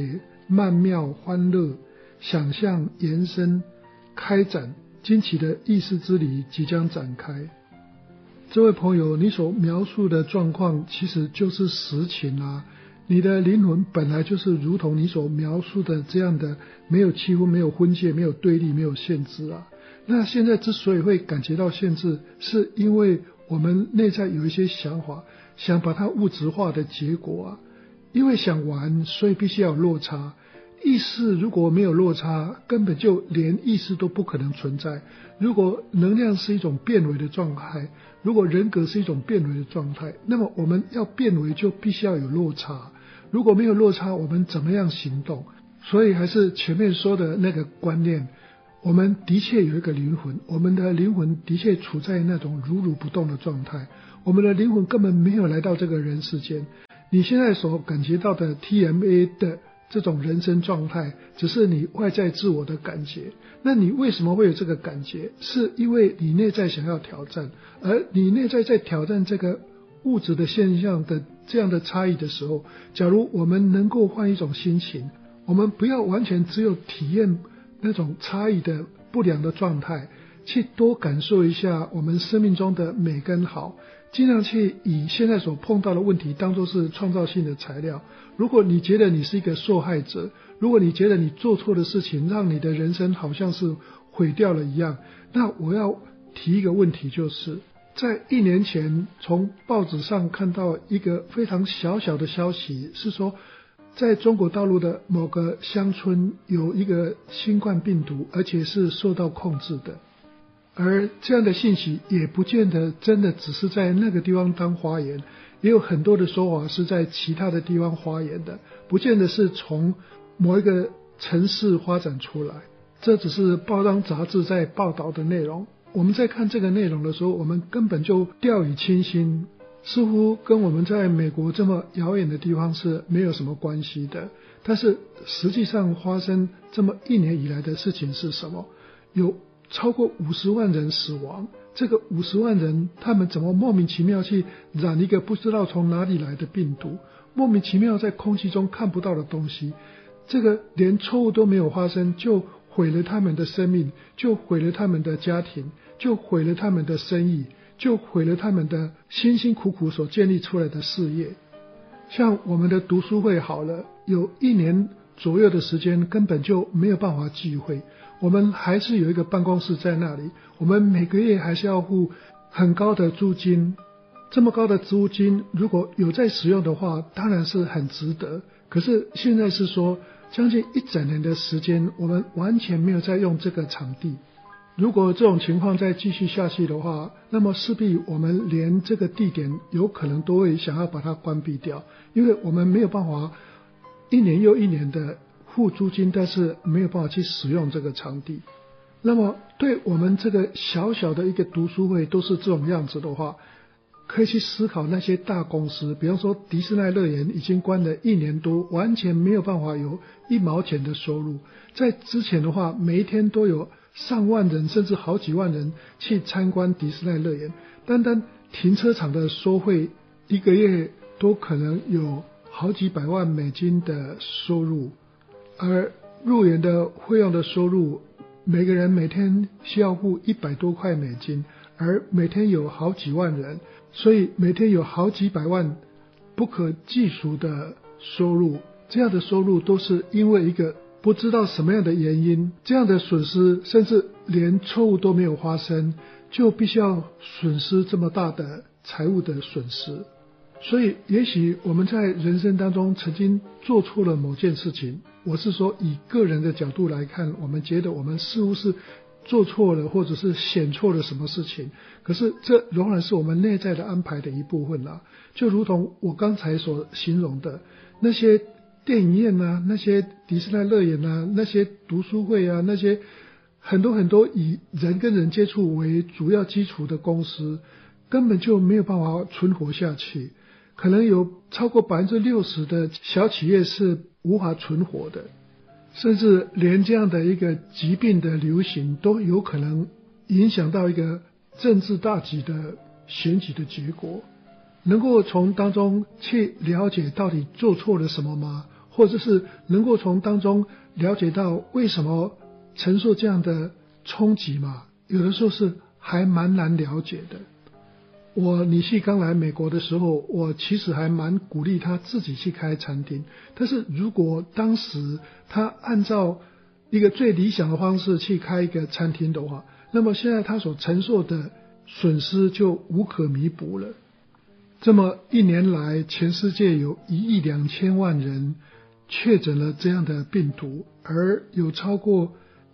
曼妙、欢乐、想象、延伸、开展，惊奇的意识之旅即将展开。这位朋友，你所描述的状况其实就是实情啊，你的灵魂本来就是如同你所描述的这样的，没有区分，没有分界，没有对立，没有限制啊。那现在之所以会感觉到限制，是因为我们内在有一些想法，想把它物质化的结果啊。因为想玩，所以必须要有落差。意识如果没有落差，根本就连意识都不可能存在。如果能量是一种变为的状态，如果人格是一种变为的状态，那么我们要变为就必须要有落差。如果没有落差，我们怎么样行动？所以还是前面说的那个观念，我们的确有一个灵魂，我们的灵魂的确处在那种如如不动的状态，我们的灵魂根本没有来到这个人世间。你现在所感觉到的 TMA 的这种人生状态，只是你外在自我的感觉。那你为什么会有这个感觉？是因为你内在想要挑战，而你内在在挑战这个物质的现象的这样的差异的时候，假如我们能够换一种心情，我们不要完全只有体验那种差异的不良的状态，去多感受一下我们生命中的美跟好，尽量去以现在所碰到的问题当作是创造性的材料。如果你觉得你是一个受害者，如果你觉得你做错的事情让你的人生好像是毁掉了一样，那我要提一个问题，就是在1年前从报纸上看到一个非常小小的消息，是说在中国大陆的某个乡村有一个新冠病毒，而且是受到控制的。而这样的信息也不见得真的只是在那个地方当花言，也有很多的说法是在其他的地方花言的，不见得是从某一个城市发展出来。这只是报章杂志在报道的内容，我们在看这个内容的时候，我们根本就掉以轻心，似乎跟我们在美国这么遥远的地方是没有什么关系的。但是实际上发生这么1年以来的事情是什么？有超过50万人死亡，这个50万人他们怎么莫名其妙去染一个不知道从哪里来的病毒，莫名其妙在空气中看不到的东西，这个连错误都没有发生就毁了他们的生命，就毁了他们的家庭，就毁了他们的生意，就毁了他们的辛辛苦苦所建立出来的事业。像我们的读书会好了，有1年左右的时间根本就没有办法聚会，我们还是有一个办公室在那里，我们每个月还是要付很高的租金，这么高的租金如果有在使用的话，当然是很值得。可是现在是说将近1整年的时间，我们完全没有在用这个场地。如果这种情况再继续下去的话，那么势必我们连这个地点有可能都会想要把它关闭掉，因为我们没有办法1年又1年的付租金，但是没有办法去使用这个场地。那么对我们这个小小的一个读书会都是这种样子的话，可以去思考那些大公司，比方说迪士尼乐园已经关了1年多，完全没有办法有1毛钱的收入。在之前的话，每一天都有上万人甚至好几万人去参观迪士尼乐园，单单停车场的收费1个月都可能有好几百万美金的收入，而入园的费用的收入，每个人每天需要付100多块美金，而每天有好几万人，所以每天有好几百万不可计数的收入。这样的收入都是因为一个不知道什么样的原因，这样的损失甚至连错误都没有发生，就必须要损失这么大的财务的损失。所以也许我们在人生当中曾经做错了某件事情，我是说以个人的角度来看，我们觉得我们似乎是做错了或者是选错了什么事情，可是这仍然是我们内在的安排的一部分啦。就如同我刚才所形容的那些电影院啊，那些迪士尼乐园啊，那些读书会啊，那些很多很多以人跟人接触为主要基础的公司，根本就没有办法存活下去。可能有超过60%的小企业是无法存活的，甚至连这样的一个疾病的流行都有可能影响到一个政治大局的选举的结果。能够从当中去了解到底做错了什么吗？ 或者是能够从当中了解到为什么承受这样的冲击嘛，有的时候是还蛮难了解的。我女婿刚来美国的时候，我其实还蛮鼓励他自己去开餐厅，但是如果当时他按照一个最理想的方式去开一个餐厅的话，那么现在他所承受的损失就无可弥补了。这么一年来，全世界有1亿2千万人确诊了这样的病毒，而有超过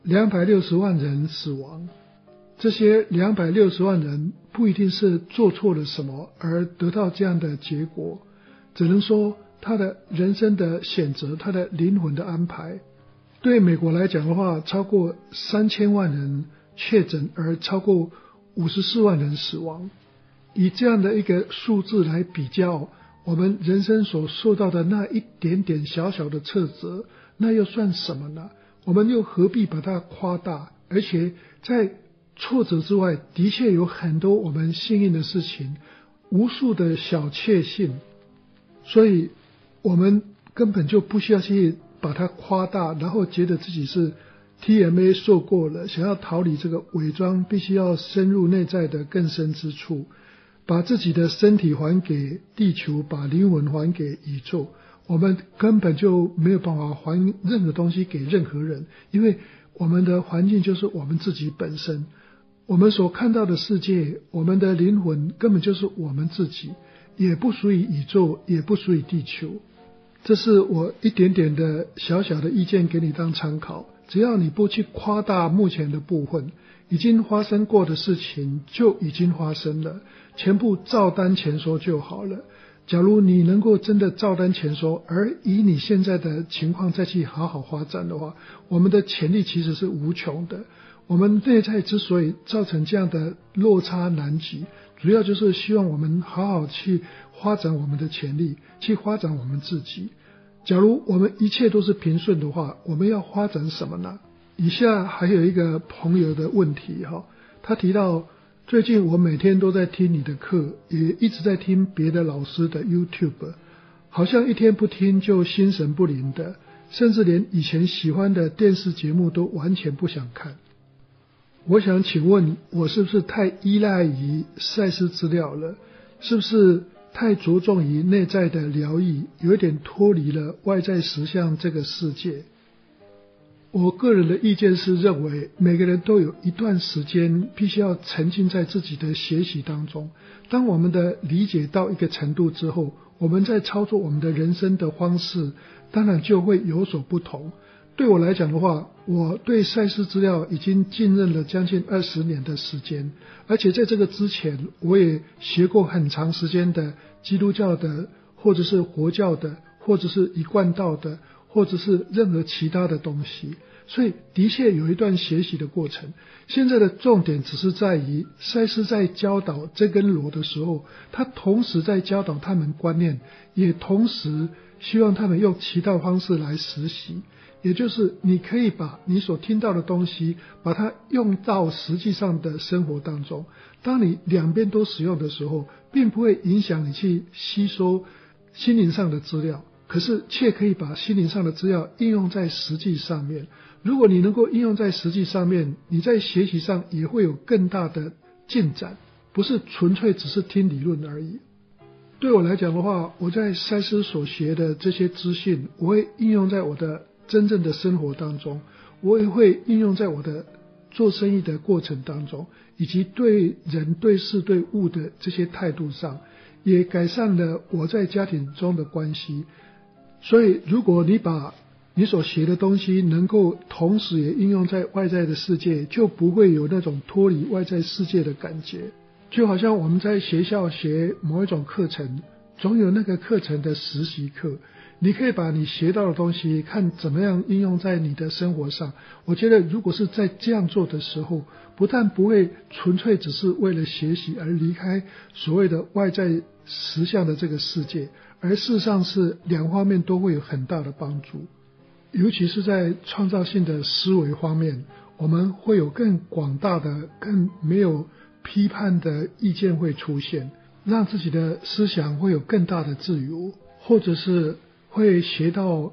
260万人死亡。这些260万人不一定是做错了什么而得到这样的结果，只能说他的人生的选择，他的灵魂的安排。对美国来讲的话，超过3000万人确诊，而超过54万人死亡。以这样的一个数字来比较，我们人生所受到的那一点点小小的挫折，那又算什么呢？我们又何必把它夸大？而且在挫折之外，的确有很多我们幸运的事情，无数的小确幸，所以我们根本就不需要去把它夸大，然后觉得自己是 TMA 受过了，想要逃离这个伪装，必须要深入内在的更深之处，把自己的身体还给地球，把灵魂还给宇宙。我们根本就没有办法还任何东西给任何人，因为我们的环境就是我们自己本身。我们所看到的世界，我们的灵魂根本就是我们自己，也不属于宇宙，也不属于地球。这是我一点点的小小的意见给你当参考，只要你不去夸大目前的部分，已经发生过的事情就已经发生了，全部照单全收就好了。假如你能够真的照单全收，而以你现在的情况再去好好发展的话，我们的潜力其实是无穷的。我们内在之所以造成这样的落差难及，主要就是希望我们好好去发展我们的潜力，去发展我们自己。假如我们一切都是平顺的话，我们要发展什么呢？以下还有一个朋友的问题他提到最近我每天都在听你的课，也一直在听别的老师的 YouTube， 好像一天不听就心神不宁的，甚至连以前喜欢的电视节目都完全不想看。我想请问，我是不是太依赖于赛斯资料了？是不是太着重于内在的疗愈，有一点脱离了外在实相这个世界？我个人的意见是认为，每个人都有一段时间必须要沉浸在自己的学习当中。当我们的理解到一个程度之后，我们在操作我们的人生的方式，当然就会有所不同。对我来讲的话，我对赛斯资料已经浸润了将近20年的时间，而且在这个之前，我也学过很长时间的基督教的，或者是佛教的，或者是一贯道的，或者是任何其他的东西，所以的确有一段学习的过程。现在的重点只是在于赛斯在教导这根罗的时候，他同时在教导他们观念，也同时希望他们用其他方式来实习。也就是你可以把你所听到的东西，把它用到实际上的生活当中。当你两边都使用的时候，并不会影响你去吸收心灵上的资料，可是却可以把心灵上的资料应用在实际上面。如果你能够应用在实际上面，你在学习上也会有更大的进展，不是纯粹只是听理论而已。对我来讲的话，我在赛斯所学的这些资讯，我会应用在我的真正的生活当中，我也会应用在我的做生意的过程当中，以及对人对事对物的这些态度上，也改善了我在家庭中的关系。所以如果你把你所学的东西能够同时也应用在外在的世界，就不会有那种脱离外在世界的感觉。就好像我们在学校学某一种课程，总有那个课程的实习课，你可以把你学到的东西看怎么样应用在你的生活上。我觉得如果是在这样做的时候，不但不会纯粹只是为了学习而离开所谓的外在实相的这个世界，而事实上是两方面都会有很大的帮助。尤其是在创造性的思维方面，我们会有更广大的更没有批判的意见会出现，让自己的思想会有更大的自由，或者是会学到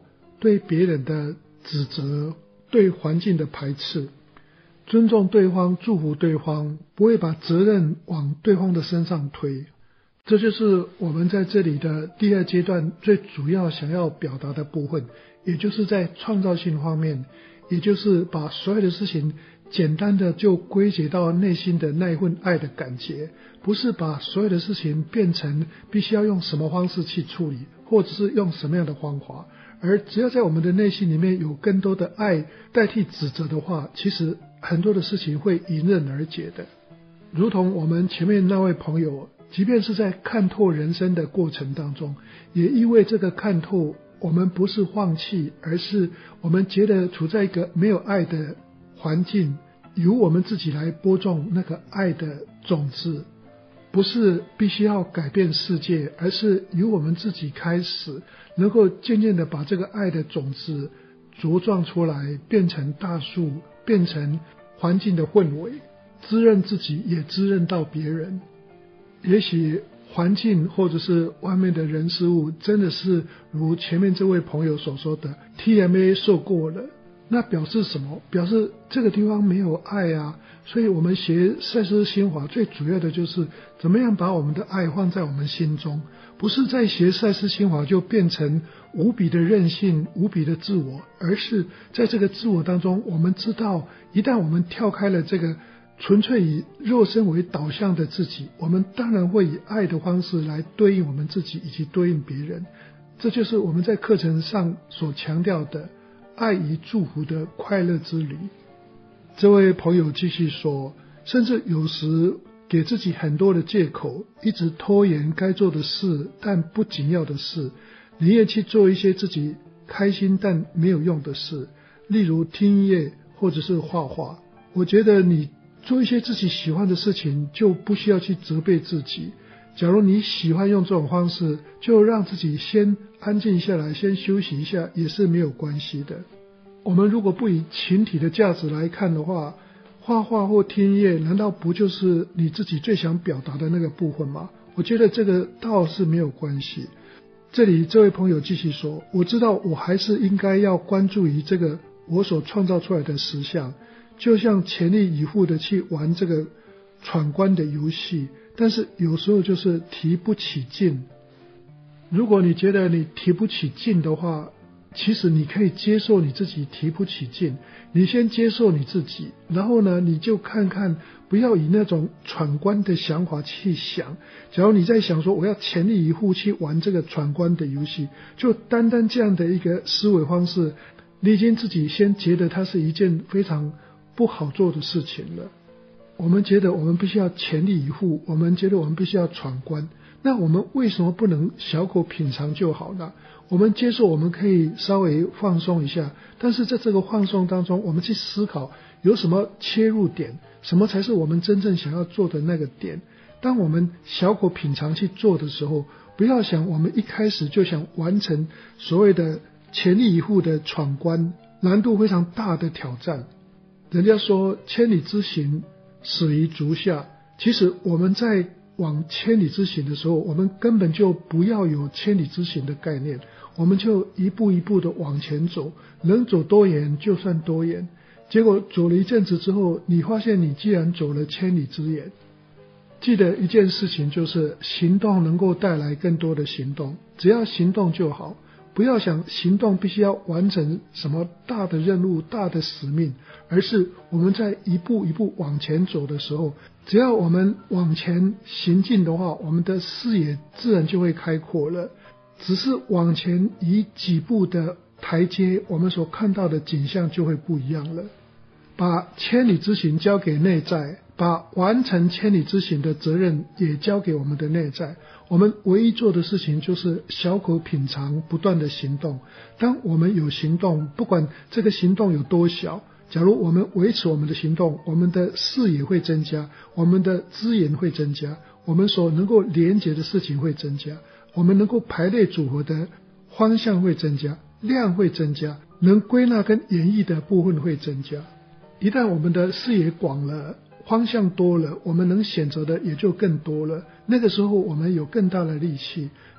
对别人的指责，对环境的排斥。尊重对方，祝福对方，不会把责任往对方的身上推。这就是我们在这里的第二阶段最主要想要表达的部分，也就是在创造性方面，也就是把所有的事情简单的就归结到内心的那一份爱的感觉，不是把所有的事情变成必须要用什么方式去处理，或者是用什么样的方法，而只要在我们的内心里面有更多的爱代替指责的话，其实很多的事情会迎刃而解的。如同我们前面那位朋友，即便是在看透人生的过程当中，也因为这个看透，我们不是放弃，而是我们觉得处在一个没有爱的环境，由我们自己来播种那个爱的种子，不是必须要改变世界，而是由我们自己开始，能够渐渐的把这个爱的种子茁壮出来，变成大树，变成环境的氛围，滋润自己，也滋润到别人。也许环境或者是外面的人事物真的是如前面这位朋友所说的 TMA 受过了，那表示什么？表示这个地方没有爱啊。所以我们学赛斯心法最主要的就是怎么样把我们的爱放在我们心中，不是在学赛斯心法就变成无比的任性，无比的自我，而是在这个自我当中，我们知道一旦我们跳开了这个纯粹以肉身为导向的自己，我们当然会以爱的方式来对应我们自己以及对应别人。这就是我们在课程上所强调的爱与祝福的快乐之旅。这位朋友继续说，甚至有时给自己很多的借口，一直拖延该做的事但不紧要的事，宁愿去做一些自己开心但没有用的事，例如听音乐或者是画画。我觉得你做一些自己喜欢的事情，就不需要去责备自己。假如你喜欢用这种方式，就让自己先安静下来，先休息一下，也是没有关系的。我们如果不以群体的价值来看的话，画画或听音乐难道不就是你自己最想表达的那个部分吗？我觉得这个倒是没有关系。这里这位朋友继续说，我知道我还是应该要关注于这个我所创造出来的实相，就像全力以赴的去玩这个闯关的游戏，但是有时候就是提不起劲。如果你觉得你提不起劲的话，其实你可以接受你自己提不起劲，你先接受你自己，然后呢，你就看看，不要以那种闯关的想法去想。假如你在想说我要全力以赴去玩这个闯关的游戏，就单单这样的一个思维方式，你已经自己先觉得它是一件非常不好做的事情了。我们觉得我们必须要全力以赴，我们觉得我们必须要闯关，那我们为什么不能小口品尝就好呢？我们接受我们可以稍微放松一下，但是在这个放松当中，我们去思考有什么切入点，什么才是我们真正想要做的那个点。当我们小口品尝去做的时候，不要想我们一开始就想完成所谓的全力以赴的闯关，难度非常大的挑战。人家说千里之行始于足下，其实我们在往千里之行的时候，我们根本就不要有千里之行的概念，我们就一步一步的往前走，能走多远就算多远。结果走了一阵子之后，你发现你既然走了千里之远。记得一件事情，就是行动能够带来更多的行动，只要行动就好，不要想行动必须要完成什么大的任务、大的使命，而是我们在一步一步往前走的时候，只要我们往前行进的话，我们的视野自然就会开阔了。只是往前移几步的台阶，我们所看到的景象就会不一样了。把千里之行交给内在，把完成千里之行的责任也交给我们的内在。我们唯一做的事情就是小口品尝，不断的行动。当我们有行动，不管这个行动有多小，假如我们维持我们的行动，我们的视野会增加，我们的资源会增加，我们所能够连结的事情会增加，我们能够排列组合的方向会增加，量会增加，能归纳跟演绎的部分会增加。一旦我们的视野广了，方向多了，我们能选择的也就更多了。那个时候我们有更大的力气，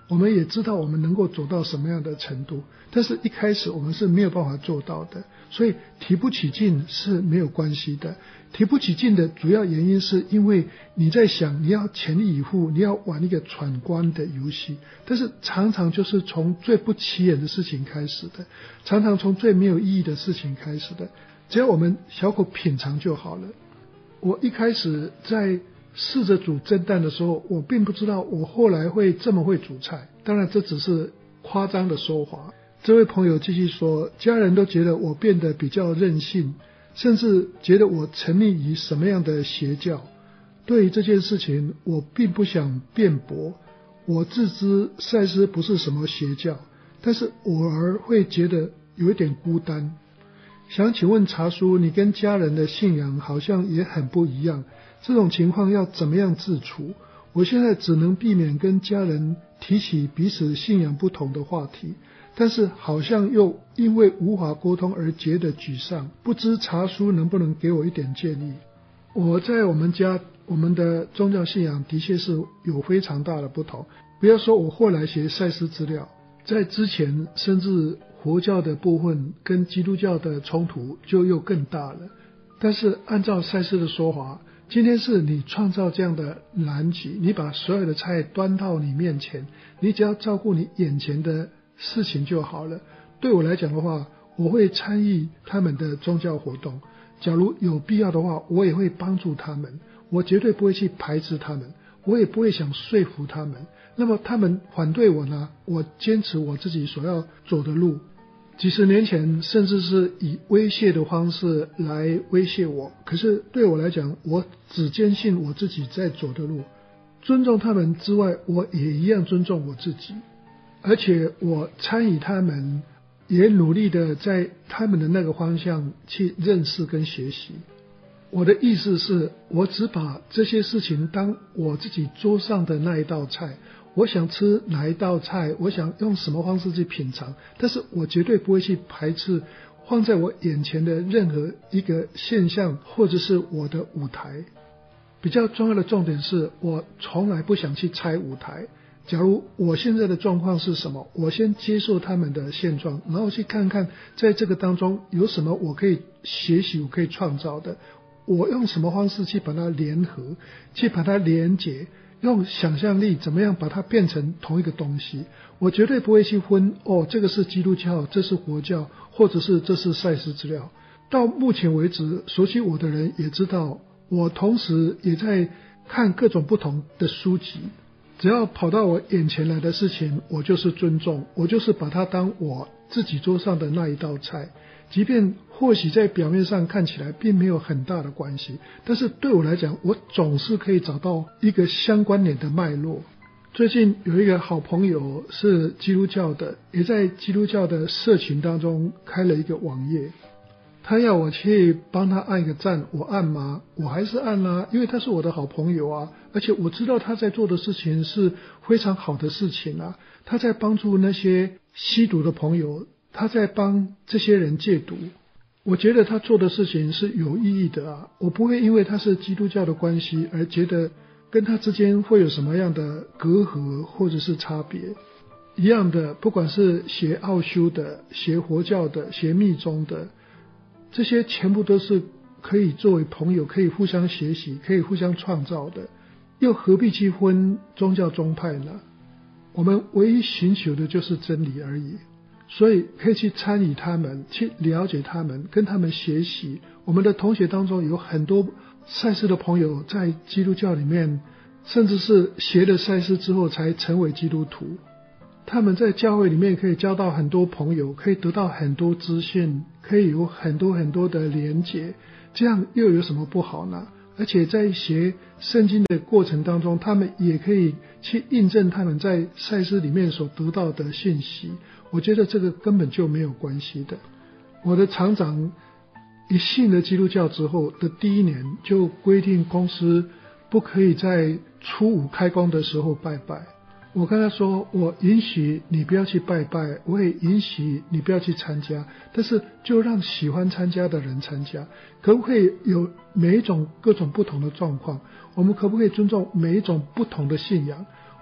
我们也知道我们能够走到什么样的程度，但是一开始我们是没有办法做到的，所以提不起劲是没有关系的。提不起劲的主要原因是因为你在想你要全力以赴，你要玩一个闯关的游戏，但是常常就是从最不起眼的事情开始的，常常从最没有意义的事情开始的，只要我们小口品尝就好了。我一开始在试着煮蒸蛋的时候，我并不知道我后来会这么会煮菜，当然这只是夸张的说法。这位朋友继续说，家人都觉得我变得比较任性，甚至觉得我沉溺于什么样的邪教。对于这件事情我并不想辩驳，我自知赛斯不是什么邪教，但是偶尔会觉得有一点孤单。想请问查叔，你跟家人的信仰好像也很不一样，这种情况要怎么样自处？我现在只能避免跟家人提起彼此信仰不同的话题，但是好像又因为无法沟通而觉得沮丧，不知查叔能不能给我一点建议？我在我们家，我们的宗教信仰的确是有非常大的不同，不要说我后来学赛斯资料，在之前甚至佛教的部分跟基督教的冲突就又更大了。但是按照赛斯的说法，今天是你创造这样的难局，你把所有的菜端到你面前，你只要照顾你眼前的事情就好了。对我来讲的话，我会参与他们的宗教活动，假如有必要的话，我也会帮助他们，我绝对不会去排斥他们，我也不会想说服他们。那么他们反对我呢，我坚持我自己所要走的路。几十年前甚至是以威胁的方式来威胁我，可是对我来讲，我只坚信我自己在走的路，尊重他们之外，我也一样尊重我自己，而且我参与他们，也努力的在他们的那个方向去认识跟学习。我的意思是，我只把这些事情当我自己桌上的那一道菜，我想吃哪一道菜，我想用什么方式去品尝，但是我绝对不会去排斥放在我眼前的任何一个现象或者是我的舞台。比较重要的重点是，我从来不想去拆舞台。假如我现在的状况是什么，我先接受他们的现状，然后去看看在这个当中有什么我可以学习，我可以创造的，我用什么方式去把它联合，去把它连结，用想象力怎么样把它变成同一个东西。我绝对不会去分这个是基督教，这是佛教，或者是这是赛斯资料。到目前为止，熟悉我的人也知道，我同时也在看各种不同的书籍，只要跑到我眼前来的事情，我就是尊重，我就是把它当我自己桌上的那一道菜，即便或许在表面上看起来并没有很大的关系，但是对我来讲，我总是可以找到一个相关联的脉络。最近有一个好朋友是基督教的，也在基督教的社群当中开了一个网页，他要我去帮他按一个赞，我按吗？我还是按啦，因为他是我的好朋友啊，而且我知道他在做的事情是非常好的事情啊，他在帮助那些吸毒的朋友，他在帮这些人戒毒。我觉得他做的事情是有意义的啊，我不会因为他是基督教的关系而觉得跟他之间会有什么样的隔阂或者是差别。一样的，不管是学奥修的、学佛教的、学密宗的，这些全部都是可以作为朋友，可以互相学习，可以互相创造的，又何必去分宗教宗派呢？我们唯一寻求的就是真理而已，所以可以去参与他们，去了解他们，跟他们学习。我们的同学当中有很多赛斯的朋友在基督教里面，甚至是学了赛斯之后才成为基督徒。他们在教会里面可以交到很多朋友，可以得到很多资讯，可以有很多很多的连结，这样又有什么不好呢？而且在学圣经的过程当中，他们也可以去印证他们在赛斯里面所得到的信息。我觉得这个根本就没有关系的。我的厂长一信了基督教之后的第一年，就规定公司不可以在初五开工的时候拜拜。我跟他说，我允许你不要去拜拜，我也允许你不要去参加，但是就让喜欢参加的人参加。可不可以有每一种各种不同的状况？我们可不可以尊重每一种不同的信仰？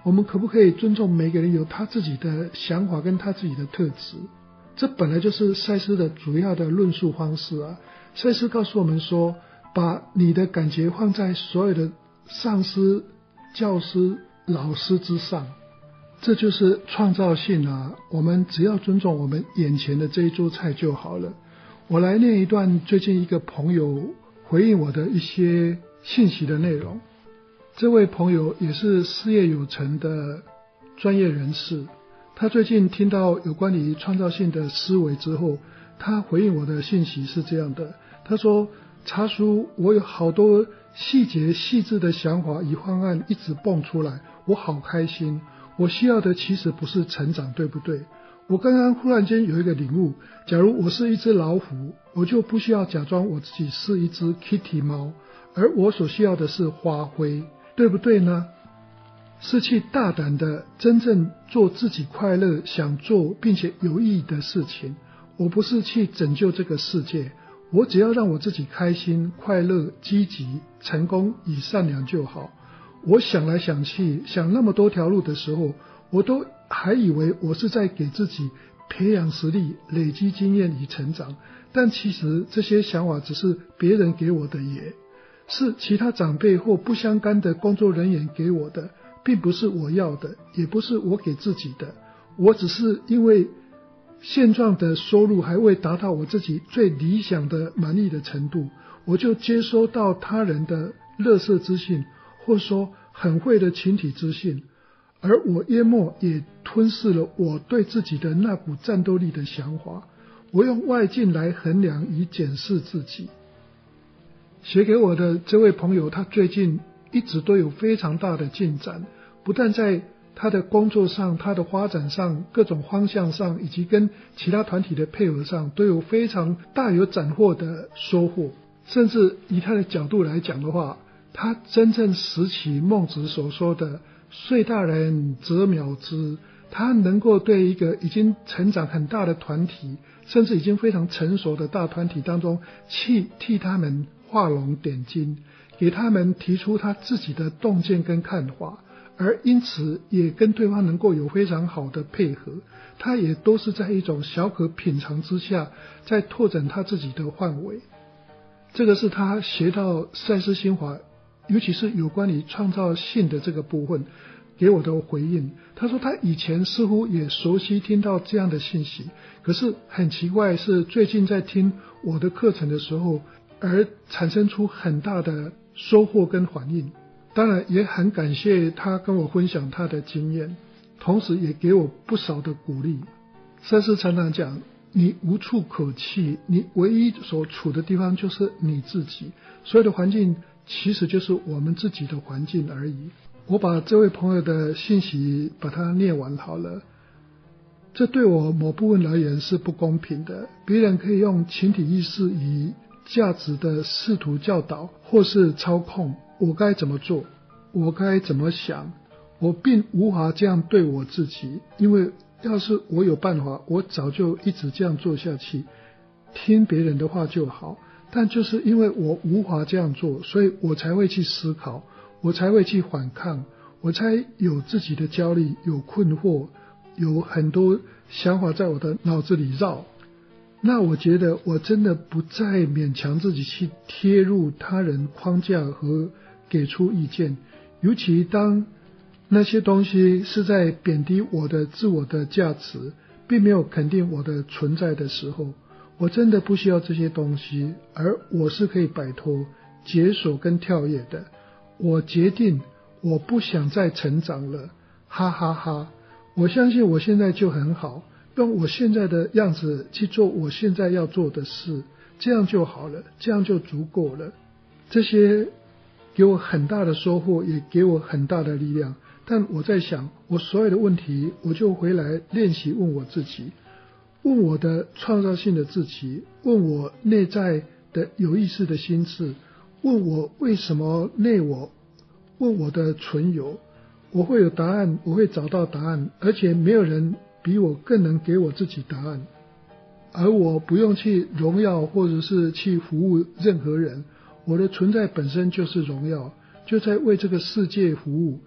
我们可不可以尊重每个人有他自己的想法跟他自己的特质？这本来就是赛斯的主要的论述方式啊。赛斯告诉我们说，把你的感觉放在所有的上司、教师、老师之上，这就是创造性啊。我们只要尊重我们眼前的这一桌菜就好了。我来念一段最近一个朋友回应我的一些信息的内容。这位朋友也是事业有成的专业人士，他最近听到有关于创造性的思维之后，他回应我的信息是这样的，他说，查叔，我有好多细节细致的想法与方案一直蹦出来，我好开心，我需要的其实不是成长，对不对？我刚刚忽然间有一个领悟，假如我是一只老虎，我就不需要假装我自己是一只 Kitty 猫，而我所需要的是发挥，对不对呢？是去大胆的真正做自己快乐想做并且有意义的事情。我不是去拯救这个世界，我只要让我自己开心快乐积极成功与善良就好。我想来想去想那么多条路的时候，我都还以为我是在给自己培养实力累积经验与成长，但其实这些想法只是别人给我的，也是其他长辈或不相干的工作人员给我的，并不是我要的，也不是我给自己的。我只是因为现状的收入还未达到我自己最理想的满意的程度，我就接收到他人的垃圾资讯，或说很会的群体资讯，而我淹没也吞噬了我对自己的那股战斗力的想法。我用外境来衡量与检视自己。写给我的这位朋友，他最近一直都有非常大的进展，不但在他的工作上，他的发展上，各种方向上，以及跟其他团体的配合上，都有非常大有斩获的收获。甚至以他的角度来讲的话，他真正拾起孟子所说的遂大人则渺之，他能够对一个已经成长很大的团体，甚至已经非常成熟的大团体当中，去替他们画龙点睛，给他们提出他自己的洞见跟看法，而因此也跟对方能够有非常好的配合。他也都是在一种小可品尝之下，在拓展他自己的范围。这个是他学到赛斯心法，尤其是有关于创造性的这个部分给我的回应。他说他以前似乎也熟悉听到这样的信息，可是很奇怪是最近在听我的课程的时候，而产生出很大的收获跟反应。当然也很感谢他跟我分享他的经验，同时也给我不少的鼓励。赛斯常常讲，你无处可去，你唯一所处的地方就是你自己，所有的环境其实就是我们自己的环境而已。我把这位朋友的信息把它念完好了。这对我某部分而言是不公平的，别人可以用群体意识与价值的试图教导或是操控我该怎么做，我该怎么想。我并无法这样对我自己，因为要是我有办法，我早就一直这样做下去，听别人的话就好。但就是因为我无法这样做，所以我才会去思考，我才会去反抗，我才有自己的焦虑，有困惑，有很多想法在我的脑子里绕。那我觉得我真的不再勉强自己去贴入他人框架和给出意见，尤其当那些东西是在贬低我的自我的价值，并没有肯定我的存在的时候，我真的不需要这些东西，而我是可以摆脱、解锁跟跳跃的。我决定我不想再成长了，哈哈哈！我相信我现在就很好，用我现在的样子去做我现在要做的事，这样就好了，这样就足够了。这些给我很大的收获，也给我很大的力量。但我在想，我所有的问题，我就回来练习问我自己，问我的创造性的自己，问我内在的有意识的心智，问我为什么内我，问我的存有。我会有答案，我会找到答案，而且没有人比我更能给我自己答案。而我不用去荣耀或者是去服务任何人，我的存在本身就是荣耀，就在为这个世界服务，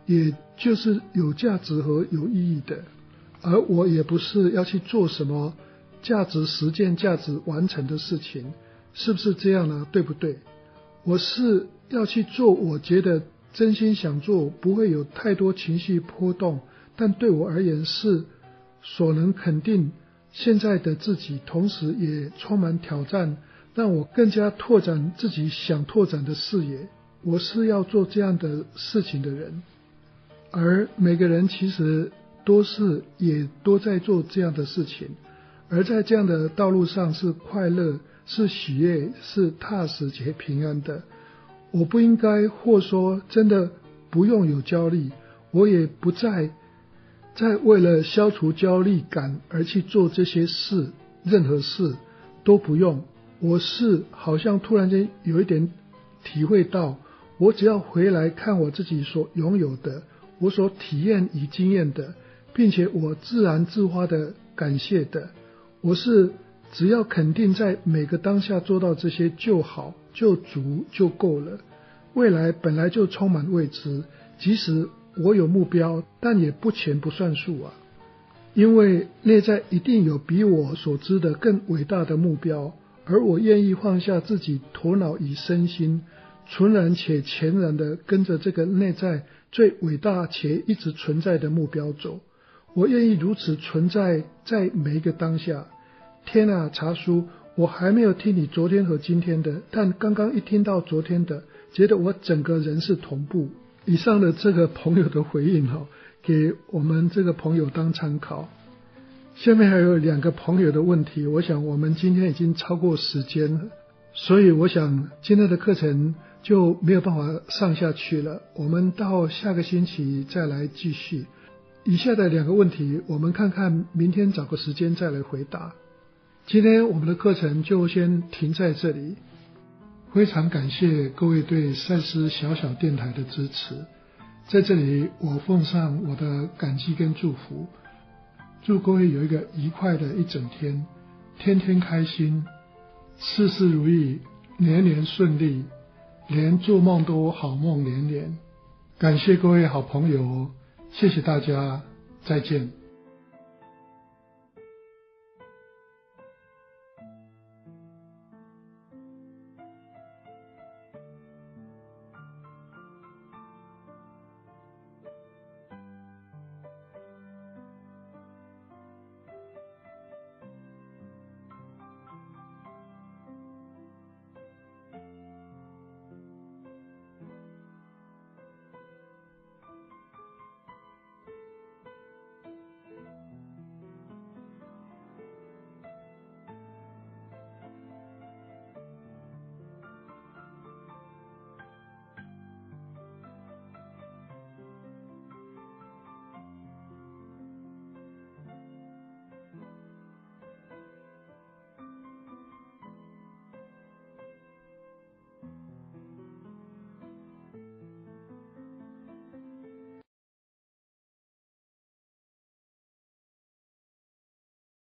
也就是有价值和有意义的，而我也不是要去做什么价值实践、价值完成的事情，是不是这样呢？对不对？我是要去做我觉得真心想做，不会有太多情绪波动，但对我而言是所能肯定现在的自己，同时也充满挑战，让我更加拓展自己想拓展的视野。我是要做这样的事情的人，而每个人其实也都在做这样的事情，而在这样的道路上是快乐，是喜悦，是踏实且平安的。我不应该，或说真的不用有焦虑，我也不再为了消除焦虑感而去做这些事，任何事都不用。我是好像突然间有一点体会到，我只要回来看我自己所拥有的，我所体验与经验的，并且我自然自发的感谢的，我是只要肯定在每个当下做到这些就好，就足，就够了。未来本来就充满未知，即使我有目标，但也不前不算数啊。因为内在一定有比我所知的更伟大的目标，而我愿意放下自己头脑与身心，纯然且全然的跟着这个内在最伟大且一直存在的目标走。我愿意如此存在在每一个当下。天啊，茶叔，我还没有听你昨天和今天的，但刚刚一听到昨天的，觉得我整个人是同步。以上的这个朋友的回应给我们这个朋友当参考。下面还有2个朋友的问题，我想我们今天已经超过时间了，所以我想今天的课程就没有办法上下去了，我们到下个星期再来继续。以下的2个问题，我们看看明天找个时间再来回答。今天我们的课程就先停在这里，非常感谢各位对赛斯小小电台的支持，在这里我奉上我的感激跟祝福，祝各位有一个愉快的一整天，天天开心，事事如意，年年顺利，连做梦都好梦连连。感谢各位好朋友，谢谢大家，再见。